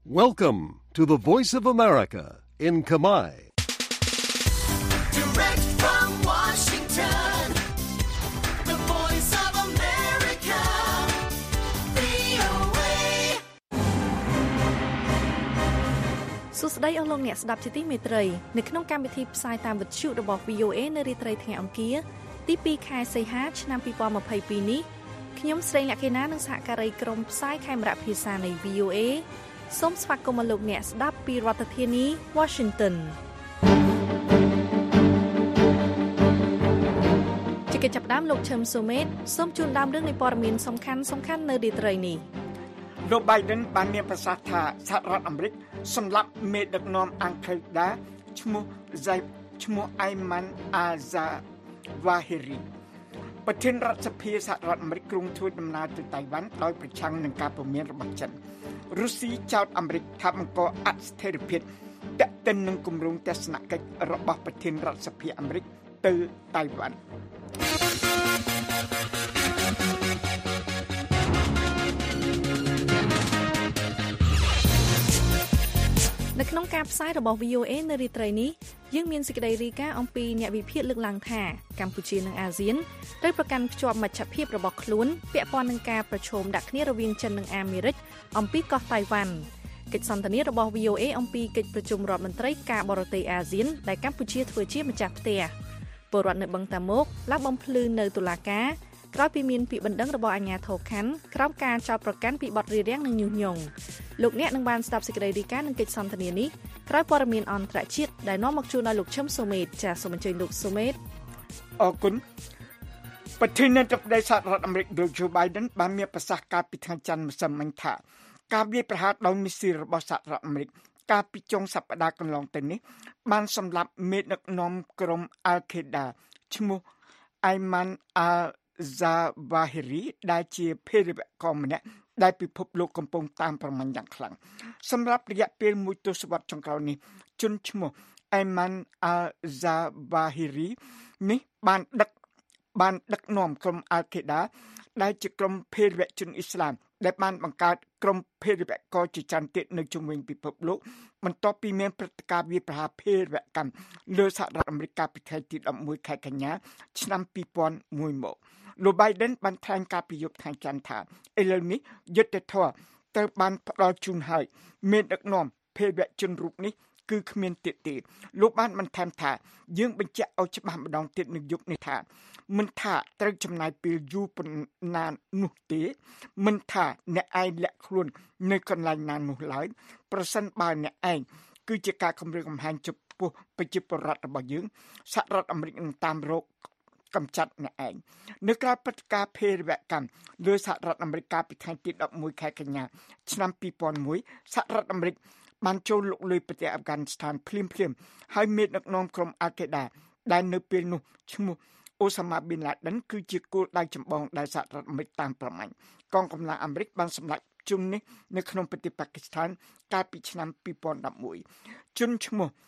Welcome to the Voice of America in Khmer. Direct from Washington, the Voice of America, VOA. សួស្តីអស់លោកអ្នកស្ដាប់ជាទីមេត្រីនៅក្នុងកម្មវិធីផ្សាយតាមវិទ្យុរបស់ VOA នៅរាត្រីថ្ងៃអង្គារទី2ខែសីហាឆ្នាំ2022នេះខ្ញុំស្រីលក្ខិណានិងសហការីក្រុមផ្សាយខេមរៈភាសានៃ VOA សូមស្វាគមន៍លោកអ្នកស្ដាប់ពីរដ្ឋធានី Washington ជាកិច្ចចាប់ផ្ដើមលោកឈឹមសូមេតសូមជូនដើមរឿងនៃព័ត៌មានសំខាន់នៅរាត្រីនេះលោក Biden បានមានប្រសាសន៍ថាសហរដ្ឋអាមេរិកសម្លាប់មេដឹកនាំអង្គការដាឈ្មោះ Ayman al-Zawahiri ប្រធានរដ្ឋសភាសហរដ្ឋអាមេរិកគ្រងធ្វើដំណើរទៅតៃវ៉ាន់ដោយប្រឆាំងនឹងការព្រមានរបស់ចិនរុស្ស៊ីចោទអាមេរិកថាបង្កអស្ថិរភាពទាក់ទិននឹងគម្រោងទស្សនកិច្ចរបស់ប្រធានរដ្ឋសភាអាមេរិកទៅតៃវ៉ាន់នៅក្នុងការផ្សាយរបស់ VOA នៅរាត្រីនេះយើងមានសេចក្តីរាយការណ៍អំពីអ្នកវិភាគលើកឡើងថាកម្ពុជានិងអាស៊ានត្រូវប្រកាន់ខ្ជាប់មជ្ឈភាពរបស់ខ្លួនពាក់ព័ន្ធនឹងការប្រជុំដាក់គ្នារវាងចិននិងអាមេរិកអំពីកោះតៃវ៉ាន់កិច្ចសន្ទនារបស់ VOA អំពីកិច្ចប្រជុំរដ្ឋមន្ត្រីការបរទេសអាស៊ានដែលកម្ពុជាធ្វើជាម្ចាស់ផ្ទះពលរដ្ឋនៅបឹងតាមុកឡើងបំភ្លឺនៅតុលាការក្រោយពីមានពាក្យបណ្ដឹងរបស់អាជ្ញាធរខណ្ឌក្រោមការចោទប្រកាន់ពីបទរារាំងនិងញុះញង់លោកអ្នកនឹងបានស្ដាប់សេចក្តីរាយការណ៍នឹងកិច្ចសន្ទនានេះក្រោយព័ត៌មានអន្តរជាតិដែលនាំមកជូនដល់លោកឈឹមសូមេតចាសសូមអញ្ជើញលោកសូមេតអរគុណប្រធានាធិបតីសហរដ្ឋអាមេរិកលោក Joe Biden បានមានប្រសាសន៍កាលពីថ្ងៃច័ន្ទម្សិលមិញថាការវាយប្រហារដោយមីស៊ីលរបស់សហរដ្ឋអាមេរិកកាលពីចុងសប្តាហ៍កន្លងទៅនេះបានសម្លាប់មេដឹកនាំក្រុម Al-Qaeda ឈ្មោះ Ayman al-Zawahiri ដែលជាភេរវករម្នាក់ដែលពិភពលោកកំពុងតាមប្រមាញ់យ៉ាងខ្លាំងសម្រាប់រយៈពេលមួយទសវត្សរ៍ចុងក្រោយនេះជនឈ្មោះ Ayman al-Zawahiri នេះបានដឹកនាំក្រុម Al-Qaeda ដែលជាក្រុមភេរវជនអ៊ីស្លាមដែលបានបង្កើតក្រុមភេរវករជាច្រើនទៀតនៅជុំវិញពិភពលោកបន្ទាប់ពីមានព្រឹត្តិការណ៍វាយប្រហារភេរវកម្មលើសហរដ្ឋអាមេរិកកាលពីថ្ងៃទី11ខែកញ្ញាឆ្នាំ2001មកលោក Biden បានថ្លែងការពីយប់ថ្ងៃច័ន្ទថាឥឡូវនេះយុទ្ធធម៌ត្រូវបានផ្ដល់ជូនហើយមានដឹកនាំភេរវជនរូបនេះគឺគ្មានទៀតទេលោកបានបន្ថែមថាយើងបញ្ជាក់ឲ្យច្បាស់ម្ដងទៀតនៅយុគនេះថាមិនថាត្រូវចំណាយពេលយូរប៉ុណ្ណានោះទេមិនថាអ្នកឯងលាក់ខ្លួននៅកន្លែងណានោះឡើយប្រសិនបើអ្នកឯងគឺជាការគំរាមកំហែងចំពោះប្រជាពលរដ្ឋរបស់យើងសហរដ្ឋអាមេរិកនឹងតាមរកកម្ចាត់អ្នកឯងនៅក្រៅព្រឹត្តិការណ៍ភេរវកម្មលើសហរដ្ឋអាមេរិកកាលពីថ្ងៃទី11ខែកញ្ញាឆ្នាំ2001សហរដ្ឋអាមេរិកបានចូលលុកលុយប្រទេសអាហ្វហ្គានីស្ថានភ្លាមហើយមេដឹកនាំក្រុម Al-Qaeda ដែលនៅពេលនោះឈ្មោះ Osama bin Laden គឺជាគោលដៅចម្បងដែលសហរដ្ឋអាមេរិកតាមប្រមាញ់កងកម្លាំងអាមេរិកបានសម្លាប់ជននេះនៅក្នុងប្រទេសប៉ាគីស្ថានកាលពីឆ្នាំ2011ជនឈ្មោះ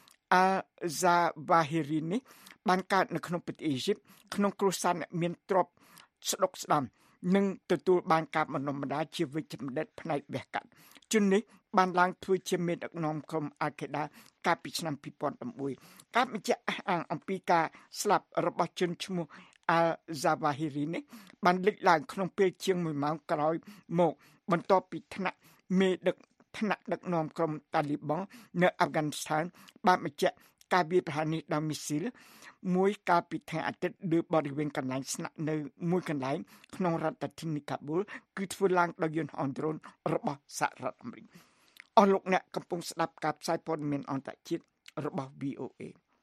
Al-Zawahiri នេះបានកើតនៅក្នុងប្រទេសអ៊ីជីបក្នុងគ្រួសារអ្នកមានទ្រព្យស្ដុកស្ដម្ភនិងទទួលបានការបណ្ដុះបណ្ដាលជាវិជ្ជបណ្ឌិតផ្នែកវះកាត់ជននេះបានឡើងធ្វើជាមេដឹកនាំក្រុម Al-Qaeda កាលពីឆ្នាំ2011ការបញ្ជាក់អះអាងអំពីការស្លាប់របស់ជនឈ្មោះ Al-Zawahiri នេះបានលេចឡើងក្នុងពេលជាង1ម៉ោងក្រោយមកបន្ទាប់ពីថ្នាក់ដឹកនាំក្រុមតាលីបង់នៅអាហ្វហ្គានីស្ថានបានបញ្ជាក់ការវាយប្រហារនេះដោយមីស៊ីលមួយកាលពីថ្ងៃអាទិត្យលើបរិវេណកន្លែងស្នាក់នៅមួយកន្លែងក្នុងរដ្ឋធានីកាប៊ូលគឺធ្វើឡើងដោយយន្តហោះដ្រូនរបស់សហរដ្ឋអាមេរិកអស់លោកអ្នកកំពុងស្ដាប់ការផ្សាយព័ត៌មានអន្តរជាតិរបស់ VOA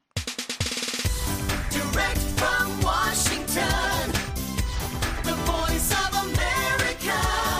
Direct from Washington, the Voice of America,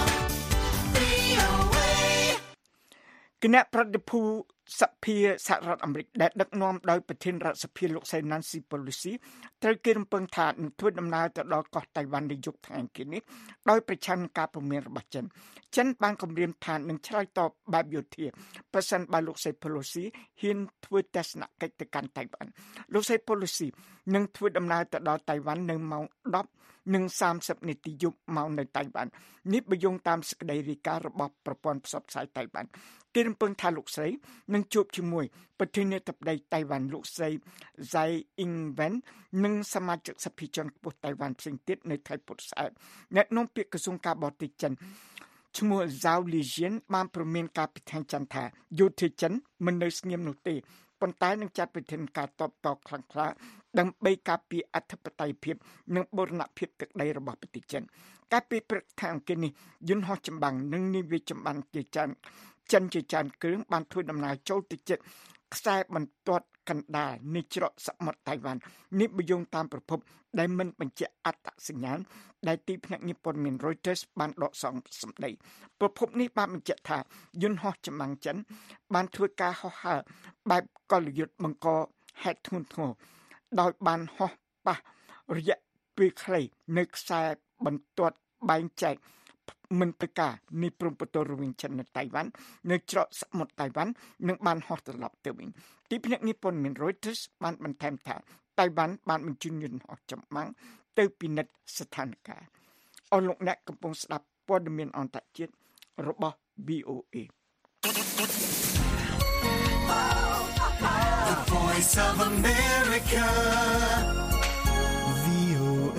VOA. គណៈប្រតិភូសភាសហរដ្ឋអាមេរិកដែលដឹកនាំដោយប្រធានរដ្ឋសភាលោកស្រី Nancy Pelosi ត្រូវគេរំពឹងថានឹងធ្វើដំណើរទៅដល់កោះតៃវ៉ាន់នៅយប់ថ្ងៃអង្គារនេះដោយប្រឆាំងនឹងការព្រមានរបស់ចិនបានគម្រាមថានឹងឆ្លើយតបបែបយោធាប្រសិនបើលោកស្រី Pelosi ហ៊ានធ្វើទស្សនកិច្ចទៅកាន់តៃវ៉ាន់លោកស្រី Pelosi នឹងធ្វើដំណើរទៅដល់តៃវ៉ាន់នៅម៉ោង10:30នាទីយប់មកនៅតៃវ៉ាន់នេះបញ្យងតាមសេចក្តីរាយការណ៍របស់ប្រព័ន្ធផ្សព្វផ្សាយតៃវ៉ាន់ទេសរំពឹងថាលោកស្រីនឹងជួបជាមួយប្រធានាធិបតីតៃវ៉ាន់លោកស្រី Tsai Ing-wen និងសមាជិកសភាជាន់ខ្ពស់តៃវ៉ាន់ផ្សេងទៀតនៅថ្ងៃពុធស្អែកអ្នកនាំពាក្យក្រសួងការបរទេសចិនឈ្មោះ Zhao Lijian បានព្រមានការពិធានច័ន្ទថាយោធាចិនមិននៅស្ងៀមនោះទេប៉ុន្តែនឹងចាត់វិធានការតបតខ្លាំងក្លាដើម្បីការពារអធិបតេយ្យភាពនិងបូរណភាពទឹកដីរបស់ប្រទេសចិនកាលពីព្រឹកថ្ងៃអង្គារនេះយន្តហោះចម្បាំងនិងនាវាចម្បាំងជាចិនជាច្រើនគ្រឿងបានធ្វើដំណើរចូលទៅជិតខ្សែបន្ទាត់កណ្ដាលនៃច្រកសមុទ្រតៃវ៉ាន់នេះបញ្យងតាមប្រភពដែលមិនបញ្ជាក់អត្តសញ្ញាណដែលទីភ្នាក់ងារព័ត៌មាន Reuters បានដកស្រង់សម្ដីប្រភពនេះបានបញ្ជាក់ថាយន្តហោះចម្បាំងចិនបានធ្វើការហោះហើរបែបកលយុទ្ធបង្កហេតុធ្ងន់ធ្ងរដោយបានហោះប៉ះរយៈពេលខ្លីនៅខ្សែបន្ទាត់បែងចែកមិនប្រកាសនៃព្រំប្រទល់រវាងចិននិងតៃវ៉ាន់នៅច្រកសមុទ្រតៃវ៉ាន់នឹងបានហោះត្រឡប់ទៅវិញទីភ្នាក់ងារព័ត៌មាន Reuters បានបន្ថែមថាតៃវ៉ាន់បានបញ្ជូនយន្តហោះចម្បាំងទៅពិនិត្យស្ថានភាពអស់លោកអ្នកកំពុងស្ដាប់ព័ត៌មានអន្តរជាតិរបស់ VOA The Voice of America. VOA.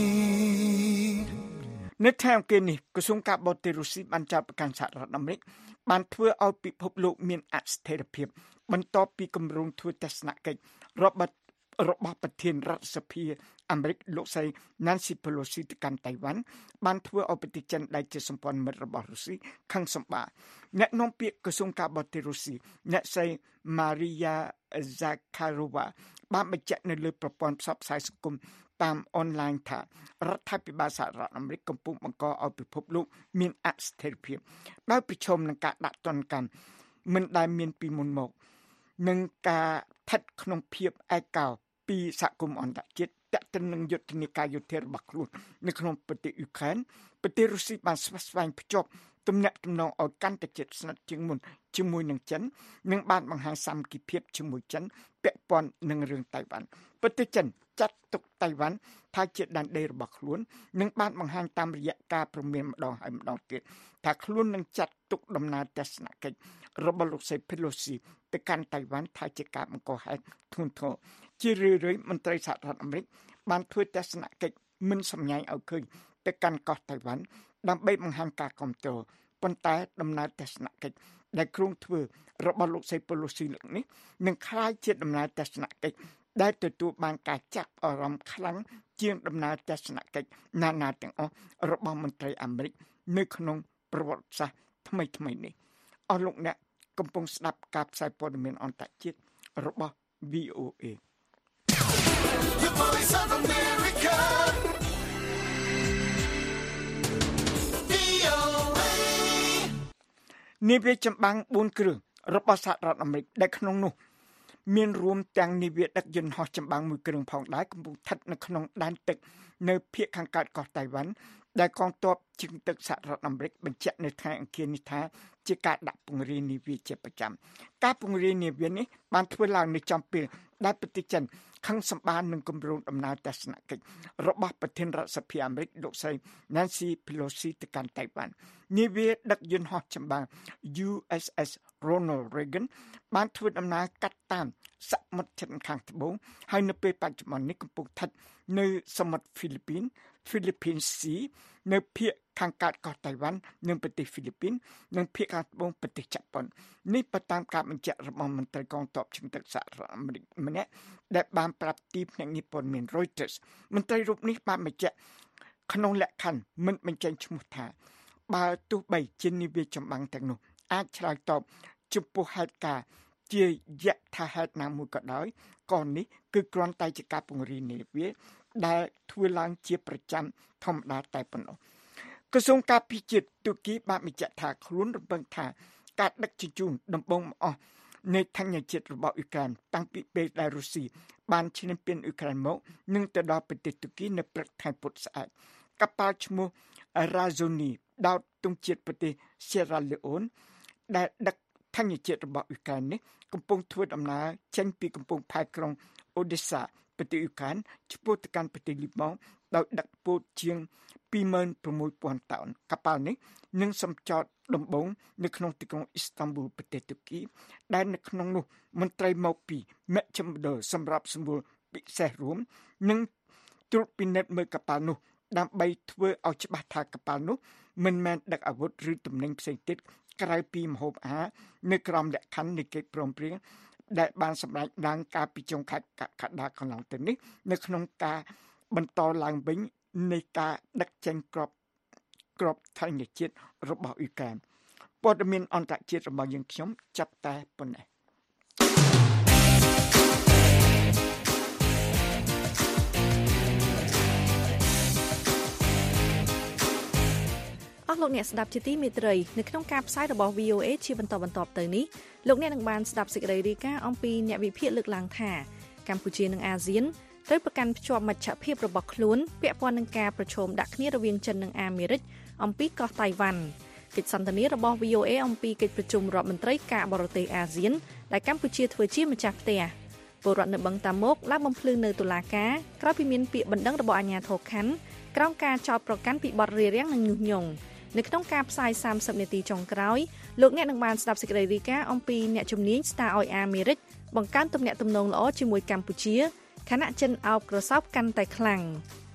នៅថ្ងៃអង្គារនេះក្រសួងការបរទេសរុស្ស៊ីបានចោទប្រកាន់សហរដ្ឋអាមេរិកបានធ្វើឲ្យពិភពលោកមានអស្ថិរភាពបន្ទាប់ពីគម្រោងធ្វើទស្សនកិច្ចរបស់ប្រធានរដ្ឋសភាអាមេរិកលោកស្រី Nancy Pelosi ទៅកាន់តៃវ៉ាន់បានធ្វើឲ្យប្រទេសចិនដែលជាសម្ព័ន្ធមិត្តរបស់រុស្ស៊ីខឹងសម្បាអ្នកនាំពាក្យក្រសួងការបរទេសរុស្ស៊ីអ្នកស្រី Maria Zakharova បានបញ្ជាក់នៅលើប្រព័ន្ធផ្សព្វផ្សាយសង្គមតាមអនឡាញថារដ្ឋាភិបាលសហរដ្ឋអាមេរិកកំពុងបង្កឲ្យពិភពលោកមានអស្ថិរភាពដោយប្រឈមនឹងការដាក់ទណ្ឌកម្មមិនដែលមានពីមុនមកនឹងការស្ថិតក្នុងភាពឯកោពីសហគមន៍អន្តរជាតិទាក់ទងនឹងយុទ្ធនាការយោធារបស់ខ្លួននៅក្នុងប្រទេសអ៊ុយក្រែនប្រទេសរុស្ស៊ីបានស្វែងភ្ជាប់ទំនាក់ទំនងឲ្យកាន់តែជិតស្និទ្ធជាងមុនជាមួយនឹងចិននិងបានបង្ហាញសាមគ្គីភាពជាមួយចិនពាក់ព័ន្ធនឹងរឿងតៃវ៉ាន់ប្រទេសចិនចាត់ទុកតៃវ៉ាន់ថាជាដែនដីរបស់ខ្លួននិងបានបង្ហាញតាមរយៈការព្រមានម្ដងហើយម្ដងទៀតថាខ្លួននឹងចាត់ទុកដំណើរទស្សនកិច្ចរបស់លោកស្រី Pelosi ទៅកាន់តៃវ៉ាន់ថាជាការបង្កហេតុធ្ងន់ធ្ងរជារឿយៗមន្ត្រីសហរដ្ឋអាមេរិកបានធ្វើទស្សនកិច្ចមិនសម្ញែងឲ្យឃើញទៅកាន់កោះតៃវ៉ាន់ដើម្បីបង្ហាញការគាំទ្រប៉ុន្តែដំណើរទស្សនកិច្ចដែលគ្រោងធ្វើរបស់លោកស្រី Pelosi លើកនេះនឹងក្លាយជាដំណើរទស្សនកិច្ចដែលទទួលបានការចាប់អារម្មណ៍ខ្លាំងជាងដំណើរទស្សនកិច្ចណានាទាំងអស់របស់មន្ត្រីអាមេរិកនៅក្នុងប្រវត្តិសាស្ត្រថ្មីៗនេះអស់លោកអ្នកកំពុងស្ដាប់ការផ្សាយព័ត៌មានអន្តរជាតិរបស់ VOA The Voice of America. VOA. នាវាចម្បាំង4គ្រឿងរបស់សហរដ្ឋអាមេរិកដែលក្នុងនោះមានរួមទាំងនាវាដឹកយន្តហោះចម្បាំងមួយគ្រឿងផងដែរកំពុងស្ថិតនៅក្នុងដែនទឹកនៅភាគខាងកើតកោះតៃវ៉ាន់ដែលកងទ័ពជើងទឹកសហរដ្ឋអាមេរិកបញ្ជាក់នៅថ្ងៃអង្គារនេះថាជាការដាក់ពង្រាយនាវាជាប្រចាំការពង្រាយនាវានេះបានធ្វើឡើងនៅចំពេលដែលប្រទេសចិនខឹងសម្បានឹងគម្រោងដំណើរទស្សនកិច្ចរបស់ប្រធានរដ្ឋសភាអាមេរិកលោកស្រី Nancy Pelosi ទៅកាន់តៃវ៉ាន់នាវាដឹកយន្តហោះចម្បាំង USS Ronald Reagan បានធ្វើដំណើរកាត់តាមសមុទ្រជិតខាងត្បូងហើយនៅពេលបច្ចុប្បន្ននេះកំពុងស្ថិតនៅសមុទ្រ Philippine Sea នៅភាគខាងកើតកោះតៃវ៉ាន់និងប្រទេសហ្វីលីពីននិងភាគខាងត្បូងប្រទេសជប៉ុននេះបើតាមការបញ្ជាក់របស់មន្ត្រីកងទ័ពជើងទឹកសហរដ្ឋអាមេរិកម្នាក់ដែលបានប្រាប់ទីភ្នាក់ងារព័ត៌មាន Reuters មន្ត្រីរូបនេះបានបញ្ជាក់ក្នុងលក្ខខណ្ឌមិនបញ្ចេញឈ្មោះថាបើទោះបីជានាវាចម្បាំងទាំងនោះអាចឆ្លើយតបចំពោះហេតុការណ៍ជាយថាហេតុណាមួយក៏ដោយក៏នេះគឺគ្រាន់តែជាការពង្រាយនាវាដែលធ្វើឡើងជាប្រចាំធម្មតាតែប៉ុណ្ណោះក្រសួងការពារជាតិទូគីបានបញ្ជាក់ថាខ្លួនរំពឹងថាការដឹកជញ្ជូនដំបូងបង្អស់នៃថញ្ញជាតិរបស់អ៊ុយក្រែនតាំងពីពេលដែលរុស្ស៊ីបានឈ្នះពានអ៊ុយក្រែនមកនឹងទៅដល់ប្រទេសទូគីនៅព្រឹកថ្ងៃពុធស្អែកកប៉ាល់ឈ្មោះ Razoni ដោតទង់ជាតិប្រទេស Sierra Leone ដែលដឹកថញ្ញជាតិរបស់អ៊ុយក្រែននេះកំពុងធ្វើដំណើរចេញពីកំពង់ផែក្រុង Odessa ប្រទេសអ៊ុយក្រែនឆ្ពោះទៅកាន់ប្រទេសលីបង់ដោយដឹកពោតជាង 26,000 តោនកប៉ាល់នេះនឹងសម្ចតដំបូងនៅក្នុងទីក្រុងអ៊ីស្តង់ប៊ូលប្រទេសទូគីដែលនៅក្នុងនោះមន្ត្រីមកពីមជ្ឈមណ្ឌលសម្រាប់សម្រួលពិសេសរួមនឹងត្រួតពិនិត្យមើលកប៉ាល់នោះដើម្បីធ្វើឲ្យច្បាស់ថាកប៉ាល់នោះមិនមែនដឹកអាវុធឬទំនិញផ្សេងទៀតក្រៅពីម្ហូបអាហារនៅក្រោមលក្ខខណ្ឌនៃកិច្ចព្រមព្រៀងដែលបានសម្រេចឡើងកាលពីចុងខែកក្កដាកន្លងទៅនេះនៅក្នុងការបន្តឡើងវិញនៃការដឹកចេញគ្រាប់ថៃជាតិរបស់អ៊ុយក្រែនព័ត៌មានអន្តរជាតិរបស់យើងខ្ញុំចាប់តែប៉ុណ្ណេះលោកអ្នកស្ដាប់ជាទីមេត្រីនៅក្នុងការផ្សាយរបស់ VOA ជាបន្តទៅនេះលោកអ្នកនឹងបានស្ដាប់សេចក្តីរាយការណ៍អំពីអ្នកវិភាគលើកឡើងថាកម្ពុជានិងអាស៊ានត្រូវប្រកាន់ភ្ជាប់មជ្ឈភាពរបស់ខ្លួនពាក់ព័ន្ធនឹងការប្រជុំដាក់គ្នារវាងចិននិងអាមេរិកអំពីកោះតៃវ៉ាន់កិច្ចសន្ទនារបស់ VOA អំពីកិច្ចប្រជុំរដ្ឋមន្ត្រីការបរទេសអាស៊ានដែលកម្ពុជាធ្វើជាម្ចាស់ផ្ទះពលរដ្ឋនៅបឹងតាមុកឡើងបំភ្លឺនៅតុលាការក្រោយពីមានពាក្យបណ្ដឹងរបស់អាជ្ញាធរខណ្ឌក្រោមការចោទប្រកាន់ពីបទរារាំងនិងញុះញង់នៅក្នុងការផ្សាយ30នាទីចុងក្រោយលោកអ្នកនឹងបានស្ដាប់សេចក្តីរាយការណ៍អំពីអ្នកជំនាញស្តារឲ្យអាមេរិកបង្កើនទំនាក់ទំនងល្អជាមួយកម្ពុជាខណៈចិនអោបក្រសោបកាន់តែខ្លាំង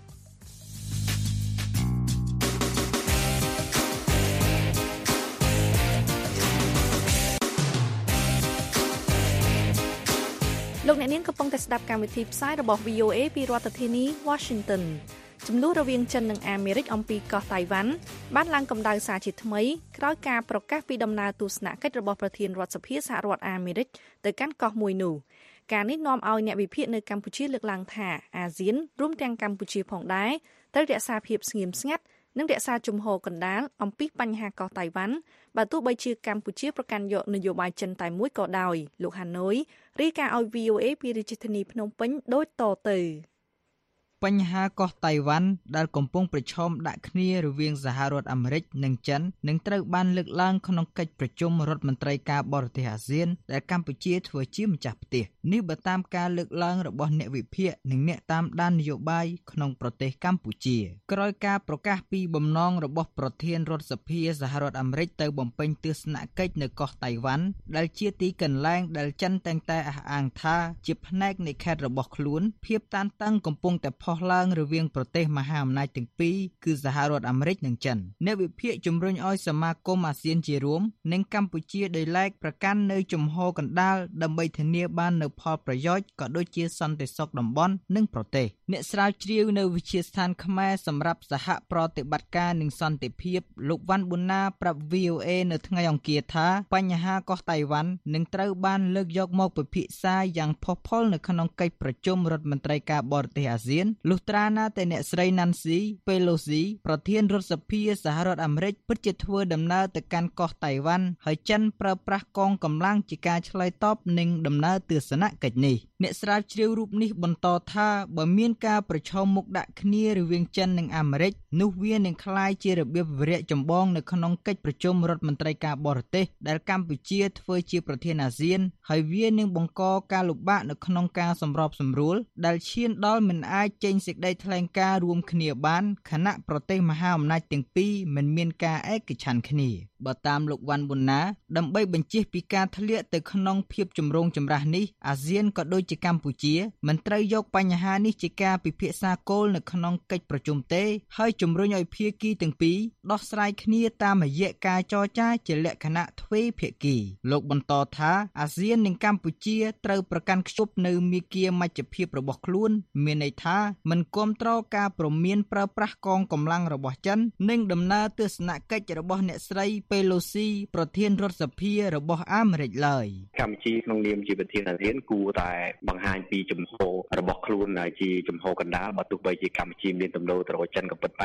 លោកអ្នកនាងកំពុងតែស្ដាប់កម្មវិធីផ្សាយរបស់ VOA ពីរដ្ឋធានី Washington ចំនួនរវាងចិននិងអាមេរិកអំពីកោះតៃវ៉ាន់បានឡើងកម្ដៅសារជាថ្មីក្រោយការប្រកាសពីដំណើរទស្សនកិច្ចរបស់ប្រធានរដ្ឋសភាសហរដ្ឋអាមេរិកទៅកាន់កោះមួយនោះការនេះនាំឲ្យអ្នកវិភាគនៅកម្ពុជាលើកឡើងថាអាស៊ានរួមទាំងកម្ពុជាផងដែរត្រូវរក្សាភាពស្ងៀមស្ងាត់និងរក្សាជំហរកណ្ដាលអំពីបញ្ហាកោះតៃវ៉ាន់បើទោះបីជាកម្ពុជាប្រកាន់យកនយោបាយចិនតែមួយក៏ដោយលោកហាណូយរាយការណ៍ឲ្យ VOA ពីរាជធានីភ្នំពេញដូចតទៅបញ្ហាកោះតៃវ៉ាន់ដែលកំពុងប្រឈមដាក់គ្នារវាងសហរដ្ឋអាមេរិកនិងចិននឹងត្រូវបានលើកឡើងក្នុងកិច្ចប្រជុំរដ្ឋមន្ត្រីការបរទេសអាស៊ានដែលកម្ពុជាធ្វើជាម្ចាស់ផ្ទះនេះបើតាមការលើកឡើងរបស់អ្នកវិភាគនិងអ្នកតាមដាននយោបាយក្នុងប្រទេសកម្ពុជាក្រោយការប្រកាសពីបំណងរបស់ប្រធានរដ្ឋសភាសហរដ្ឋអាមេរិកទៅបំពេញទស្សនកិច្ចនៅកោះតៃវ៉ាន់ដែលជាទីកន្លែងដែលចិនតែងតែអះអាងថាជាផ្នែកនៃខេត្តរបស់ខ្លួនភាពតានតឹងកំពុងតែផុសឡើងរវាងប្រទេសមហាអំណាចទាំងពីរគឺសហរដ្ឋអាមេរិកនិងចិនអ្នកវិភាគជំរុញឲ្យសមាគមអាស៊ានជារួមនិងកម្ពុជាដោយឡែកប្រកាន់នៅជំហរកណ្ដាលដើម្បីធានាបាននូវផលប្រយោជន៍ក៏ដូចជាសន្តិសុខតំបន់និងប្រទេសអ្នកស្រាវជ្រាវនៅវិទ្យាស្ថានខ្មែរសម្រាប់សហប្រតិបត្តិការនិងសន្តិភាពលោកវ៉ាន់ប៊ុនណាប្រាប់ VOA នៅថ្ងៃអង្គារថាបញ្ហាកោះតៃវ៉ាន់នឹងត្រូវបានលើកយកមកពិភាក្សាយ៉ាងផុសផុលនៅក្នុងកិច្ចប្រជុំរដ្ឋមន្ត្រីការបរទេសអាស៊ានលុះត្រាណាតែអ្នកស្រី Nancy Pelosi ប្រធានរដ្ឋសភាសហរដ្ឋអាមេរិកពិតជាធ្វើដំណើរទៅកាន់កោះតៃវ៉ាន់ហើយចិនប្រើប្រាស់កងកម្លាំងជាការឆ្លើយតបនឹងដំណើរទស្សនកិច្ចនេះអ្នកស្រាវជ្រាវរូបនេះបន្តថាបើមានការប្រឈមមុខដាក់គ្នារវាងចិននិងអាមេរិកនោះវានឹងក្លាយជារបៀបវិរៈចម្បងនៅក្នុងកិច្ចប្រជុំរដ្ឋមន្ត្រីការបរទេសដែលកម្ពុជាធ្វើជាប្រធានអាស៊ានហើយវានឹងបង្កការលំបាកនៅក្នុងការសម្របសម្រួលដែលឈានដល់មិនអាចចេញសេចក្តីថ្លែងការណ៍រួមគ្នាបានខណៈប្រទេសមហាអំណាចទាំងពីរមិនមានការឯកច្ឆន្ទគ្នាបើតាមលោកវ៉ាន់ប៊ុនណាដើម្បីបញ្ជាពីការធ្លាក់ទៅក្នុងភាពចម្រូងចម្រាសនេះអាស៊ានក៏ដូចជាកម្ពុជាមិនត្រូវយកបញ្ហានេះជាការពិភាក្សាគោលនៅក្នុងកិច្ចប្រជុំទេហើយជំរុញឲ្យភាគីទាំងពីរដោះស្រាយគ្នាតាមរយៈការចរចាជាលក្ខណៈទ្វេភាគីលោកបន្តថាអាស៊ាននិងកម្ពុជាត្រូវប្រកាន់ខ្ជាប់នៅមាគ៌ាមជ្ឈភាពរបស់ខ្លួនមានន័យថាមិនគាំទ្រការព្រមានប្រើប្រាស់កងកម្លាំងរបស់ចិននិងដំណើរទស្សនកិច្ចរបស់អ្នកស្រី Pelosi ប្រធានរដ្ឋសភារបស់អាមេរិកឡើយកម្ពុជាក្នុងនាមជាប្រធានអាស៊ានគួរតែបង្ហាញពីជំហររបស់ខ្លួនជាជំហរកណ្ដាលបើទោះបីជាកម្ពុជាមានទំនោរទៅរកចិនក៏ពិតដែរ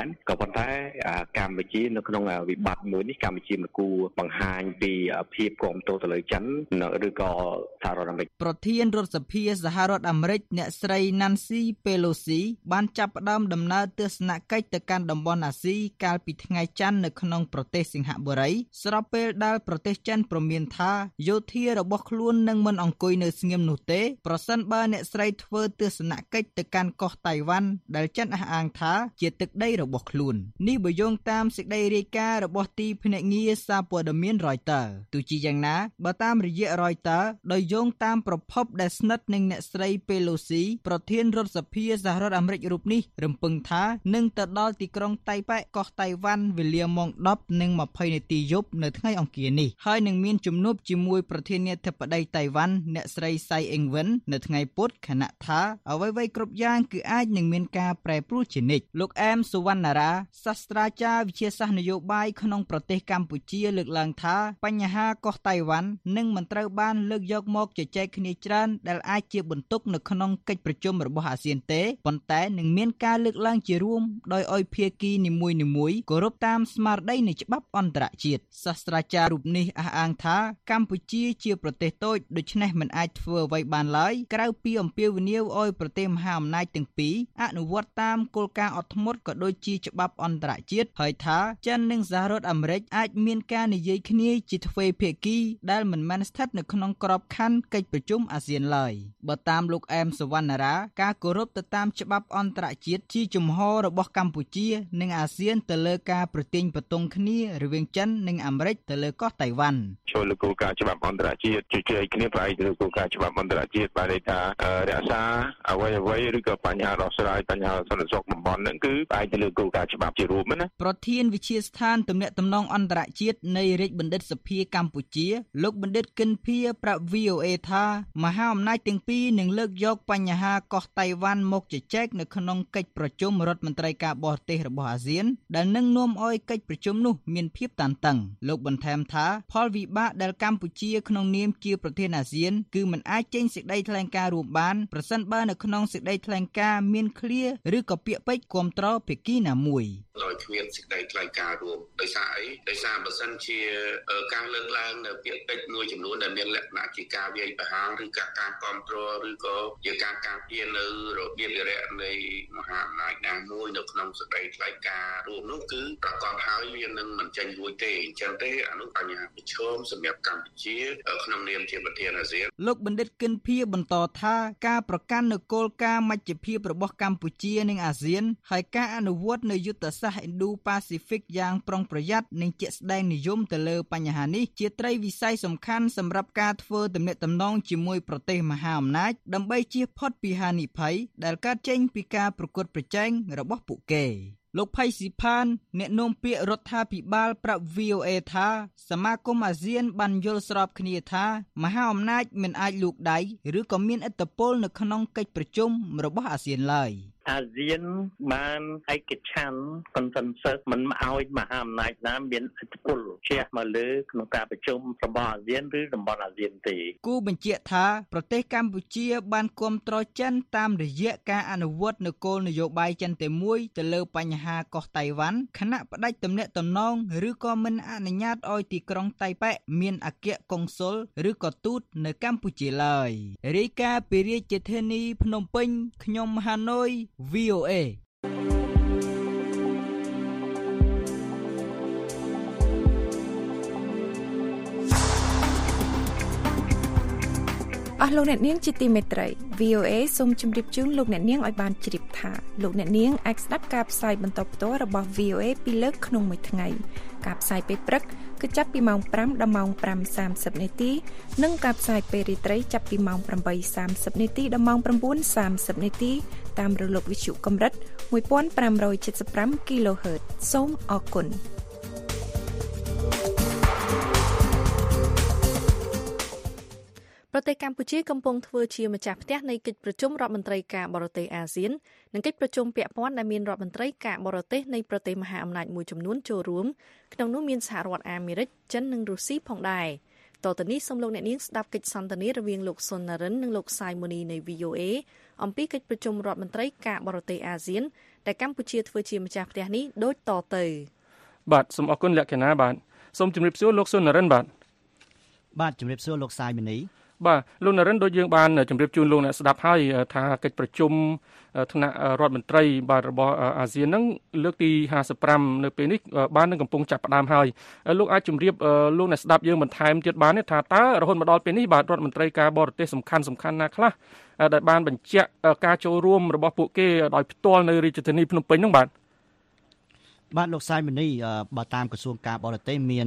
ដែរក៏ប៉ុន្តែកម្ពុជានៅក្នុងវិបត្តិមួយនេះកម្ពុជាមិនគួរបង្ហាញពីភាពគាំទ្រទៅលើចិនឬក៏សហរដ្ឋអាមេរិកប្រធានរដ្ឋសភាសហរដ្ឋអាមេរិកអ្នកស្រី Nancy Pelosi បានចាប់ផ្ដើមដំណើរទស្សនកិច្ចទៅកាន់តំបន់អាស៊ីកាលពីថ្ងៃច័ន្ទនៅក្នុងប្រទេសសិង្ហបុរីស្របពេលដែលប្រទេសចិនព្រមានថាយោធារបស់ខ្លួននឹងមិនអង្គុយនៅស្ងៀមនោះទេប្រសិនបើអ្នកស្រីធ្វើទស្សនកិច្ចទៅកាន់កោះតៃវ៉ាន់ដែលចិនអះអាងថាជាទឹកដីរបស់ខ្លួននេះបើយោងតាមសេចក្តីរាយការណ៍របស់ទីភ្នាក់ងារសារព័ត៌មាន Reuters ទោះជាយ៉ាងណាបើតាមរយៈ Reuters ដោយយោងតាមប្រភពដែលស្និទ្ធនឹងអ្នកស្រី Pelosi ប្រធានរដ្ឋសភាសហរដ្ឋអាមេរិករូបនេះរំពឹងថានឹងទៅដល់ទីក្រុងតៃប៉េកោះតៃវ៉ាន់វេលាម៉ោង 10:20 នាទីយប់នៅថ្ងៃអង្គារនេះហើយនឹងមានជំនួបជាមួយប្រធានាធិបតីតៃវ៉ាន់អ្នកស្រី Tsai Ing-wen នៅថ្ងៃពុធខណៈថាអ្វីៗគ្រប់យ៉ាងគឺអាចនឹងមានការប្រែប្រួលជានិច្ចលោកអែមសុវណ្ណារាសាស្ត្រាចារ្យវិទ្យាសាស្ត្រនយោបាយក្នុងប្រទេសកម្ពុជាលើកឡើងថាបញ្ហាកោះតៃវ៉ាន់នឹងមិនត្រូវបានលើកយកមកជជែកគ្នាច្រើនដែលអាចជាបន្ទុកនៅក្នុងកិច្ចប្រជុំរបស់អាស៊ានទេប៉ុន្តែនឹងមានការលើកឡើងជារួមដោយឲ្យភាគីនីមួយៗគោរពតាមស្មារតីនៃច្បាប់អន្តរជាតិសាស្ត្រាចារ្យរូបនេះអះអាងថាកម្ពុជាជាប្រទេសតូចដូច្នេះមិនអាចធ្វើអ្វីបានឡើយក្រៅពីអំពាវនាវឲ្យប្រទេសមហាអំណាចទាំងពីរអនុវត្តតាមគោលការណ៍អត់ធ្មត់ក៏ដូចជាច្បាប់អន្តរជាតិហើយថាចិននិងសហរដ្ឋអាមេរិកអាចមានការនិយាយគ្នាជាទ្វេភាគីដែលមិនមែនស្ថិតនៅក្នុងក្របខ័ណ្ឌកិច្ចប្រជុំអាស៊ានឡើយបើតាមលោកអែមសុវណ្ណារាការគោរពទៅតាមច្បាប់អន្តរជាតិជាជំហររបស់កម្ពុជានិងអាស៊ានទៅលើការប្រទាញបតុងគ្នារវាងចិននិងអាមេរិកទៅលើកោះតៃវ៉ាន់ចូលលើគោលការណ៍ច្បាប់អន្តរជាតិជជែកគ្នាផ្អែកទៅលើគោលការណ៍ច្បាប់អន្តរជាតិបានន័យថារក្សាអ្វីឬក៏បញ្ហាដោះស្រាយបញ្ហាសន្តិសុខតំបន់ហ្នឹងគឺផ្អែកទៅលើគោលការណ៍ច្បាប់ជារួមណាប្រធានវិទ្យាស្ថានទំនាក់ទំនងអន្តរជាតិនៃរាជបណ្ឌិតសភាកម្ពុជាលោកបណ្ឌិតគិនភាប្រាប់ VOA ថាមហាអំណាចទាំងពីរនឹងលើកយកបញ្ហាកោះតៃវ៉ាន់មកជជែកនៅក្នុងកិច្ចប្រជុំរដ្ឋមន្ត្រីការបរទេសរបស់អាស៊ានដែលនឹងនាំឲ្យកិច្ចប្រជុំនោះមានភាពតានតឹងលោកបន្ថែមថាផលវិបាកដែលកម្ពុជាក្នុងនាមជាប្រធានអាស៊ានគឺមិនអាចចេញសេចក្តីថ្លែងការណ៍រួមបានប្រសិនបើនៅក្នុងសេចក្តីថ្លែងការណ៍មានឃ្លាឬក៏ពាក្យពេចន៍គាំទ្រភាគីណាមួយដោយគ្មានសេចក្តីថ្លែងការណ៍រួមដោយសារអីដោយសារបើសិនជាការលើកឡើងនៅពាក្យពេចន៍មួយចំនួនដែលមានលក្ខណៈជាការវាយប្រហារឬការគាំទ្រឬក៏ជាការការពារនៅរបៀបវិរៈនៃមហាអំណាចណាមួយនៅក្នុងសេចក្តីថ្លែងការណ៍រួមនោះគឺប្រកបហើយវានឹងមិនចេញរួចទេអញ្ចឹងទេអានោះបញ្ហាប្រឈមសម្រាប់កម្ពុជាក្នុងនាមជាប្រធានអាស៊ានលោកបណ្ឌិតគិនភាបន្តថាការប្រកាន់នូវគោលការណ៍មជ្ឈភាពរបស់កម្ពុជានិងអាស៊ានហើយការអនុវត្តនូវយុទ្ធសាស្ត្រ Indo-Pacific យ៉ាងប្រុងប្រយ័ត្ននិងជាក់ស្ដែងនិយមទៅលើបញ្ហានេះជាត្រីវិស័យសំខាន់សម្រាប់ការធ្វើទំនាក់ទំនងជាមួយប្រទេសមហាអំណាចដើម្បីជៀសផុតពីហានិភ័យដែលកើតចេញពីការប្រកួតប្រជែងរបស់ពួកគេលោកផៃស៊ីផានអ្នកនាំពាក្យរដ្ឋាភិបាលប្រាប់ VOA ថាសមាគមអាស៊ានបានយល់ស្របគ្នាថាមហាអំណាចមិនអាចលូកដៃឬក៏មានឥទ្ធិពលនៅក្នុងកិច្ចប្រជុំរបស់អាស៊ានឡើយអាស៊ានបានឯកច្ឆន្ទ consensus មិនឲ្យមហាអំណាចណាមានឥទ្ធិពលជះមកលើក្នុងការប្រជុំរបស់អាស៊ានឬតំបន់អាស៊ានទេគូបញ្ជាក់ថាប្រទេសកម្ពុជាបានគាំទ្រចិនតាមរយៈការអនុវត្តនូវគោលនយោបាយចិនតែមួយទៅលើបញ្ហាកោះតៃវ៉ាន់ខណៈផ្ដាច់ទំនាក់ទំនងឬក៏មិនអនុញ្ញាតឲ្យទីក្រុងតៃប៉េមានអគ្គកុងស៊ុលឬក៏ទូតនៅកម្ពុជាឡើយរាយការណ៍ពីរាជធានីភ្នំពេញខ្ញុំហាណូយVOA អស់លោកអ្នកនាងជាទីមេត្រី VOA សូមជម្រាបជូនលោកអ្នកនាងឲ្យបានជ្រាបថាលោកអ្នកនាងអាចស្ដាប់ការផ្សាយបន្តផ្ទាល់របស់ VOA ពីរលើកក្នុងមួយថ្ងៃការផ្សាយពេលព្រឹកគឺចាប់ពីម៉ោង 5 ដល់ម៉ោង 5:30 នាទីនិងការផ្សាយពេលរាត្រីចាប់ពីម៉ោង 8:30 នាទីដល់ម៉ោង 9:30 នាទីតាមរលកវិទ្យុកម្រិត 1575 kHz សូមអរគុណប្រទេសកម្ពុជាកំពុងធ្វើជាម្ចាស់ផ្ទះនៃកិច្ចប្រជុំរដ្ឋមន្ត្រីការបរទេសអាស៊ាននិងកិច្ចប្រជុំពាក់ព័ន្ធដែលមានរដ្ឋមន្ត្រីការបរទេសនៃប្រទេសមហាអំណាចមួយចំនួនចូលរួមក្នុងនោះមានសហរដ្ឋអាមេរិកចិននិងរុស្ស៊ីផងដែរតទៅនេះសូមលោកអ្នកនាងស្ដាប់កិច្ចសន្ទនារវាងលោកសុននរិននិងលោកសាយម៉ូនីនៃ VOA អំពីកិច្ចប្រជុំរដ្ឋមន្ត្រីការបរទេសអាស៊ានដែលកម្ពុជាធ្វើជាម្ចាស់ផ្ទះនេះដូចតទៅបាទសូមអរគុណលក្ខណៈបាទសូមជម្រាបសួរលោកសុននរិនបាទជម្រាបសួរលោកសាយមនីបាទលោកនរិនដូចយើងបានជម្រាបជូនលោកអ្នកស្ដាប់ហើយថាកិច្ចប្រជុំថ្នាក់រដ្ឋមន្ត្រីបាទរបស់អាស៊ានហ្នឹងលើកទី55នៅពេលនេះបាននឹងកំពុងចាប់ផ្ដើមហើយលោកអាចជម្រាបលោកអ្នកស្ដាប់យើងបន្ថែមទៀតបានទេថាតើរហូតមកដល់ពេលនេះបាទរដ្ឋមន្ត្រីការបរទេសសំខាន់ណាខ្លះដែលបានបញ្ជាក់ការចូលរួមរបស់ពួកគេដោយផ្ទាល់នៅរាជធានីភ្នំពេញហ្នឹងបាទលោកសាយមនីបើតាមក្រសួងការបរទេសមាន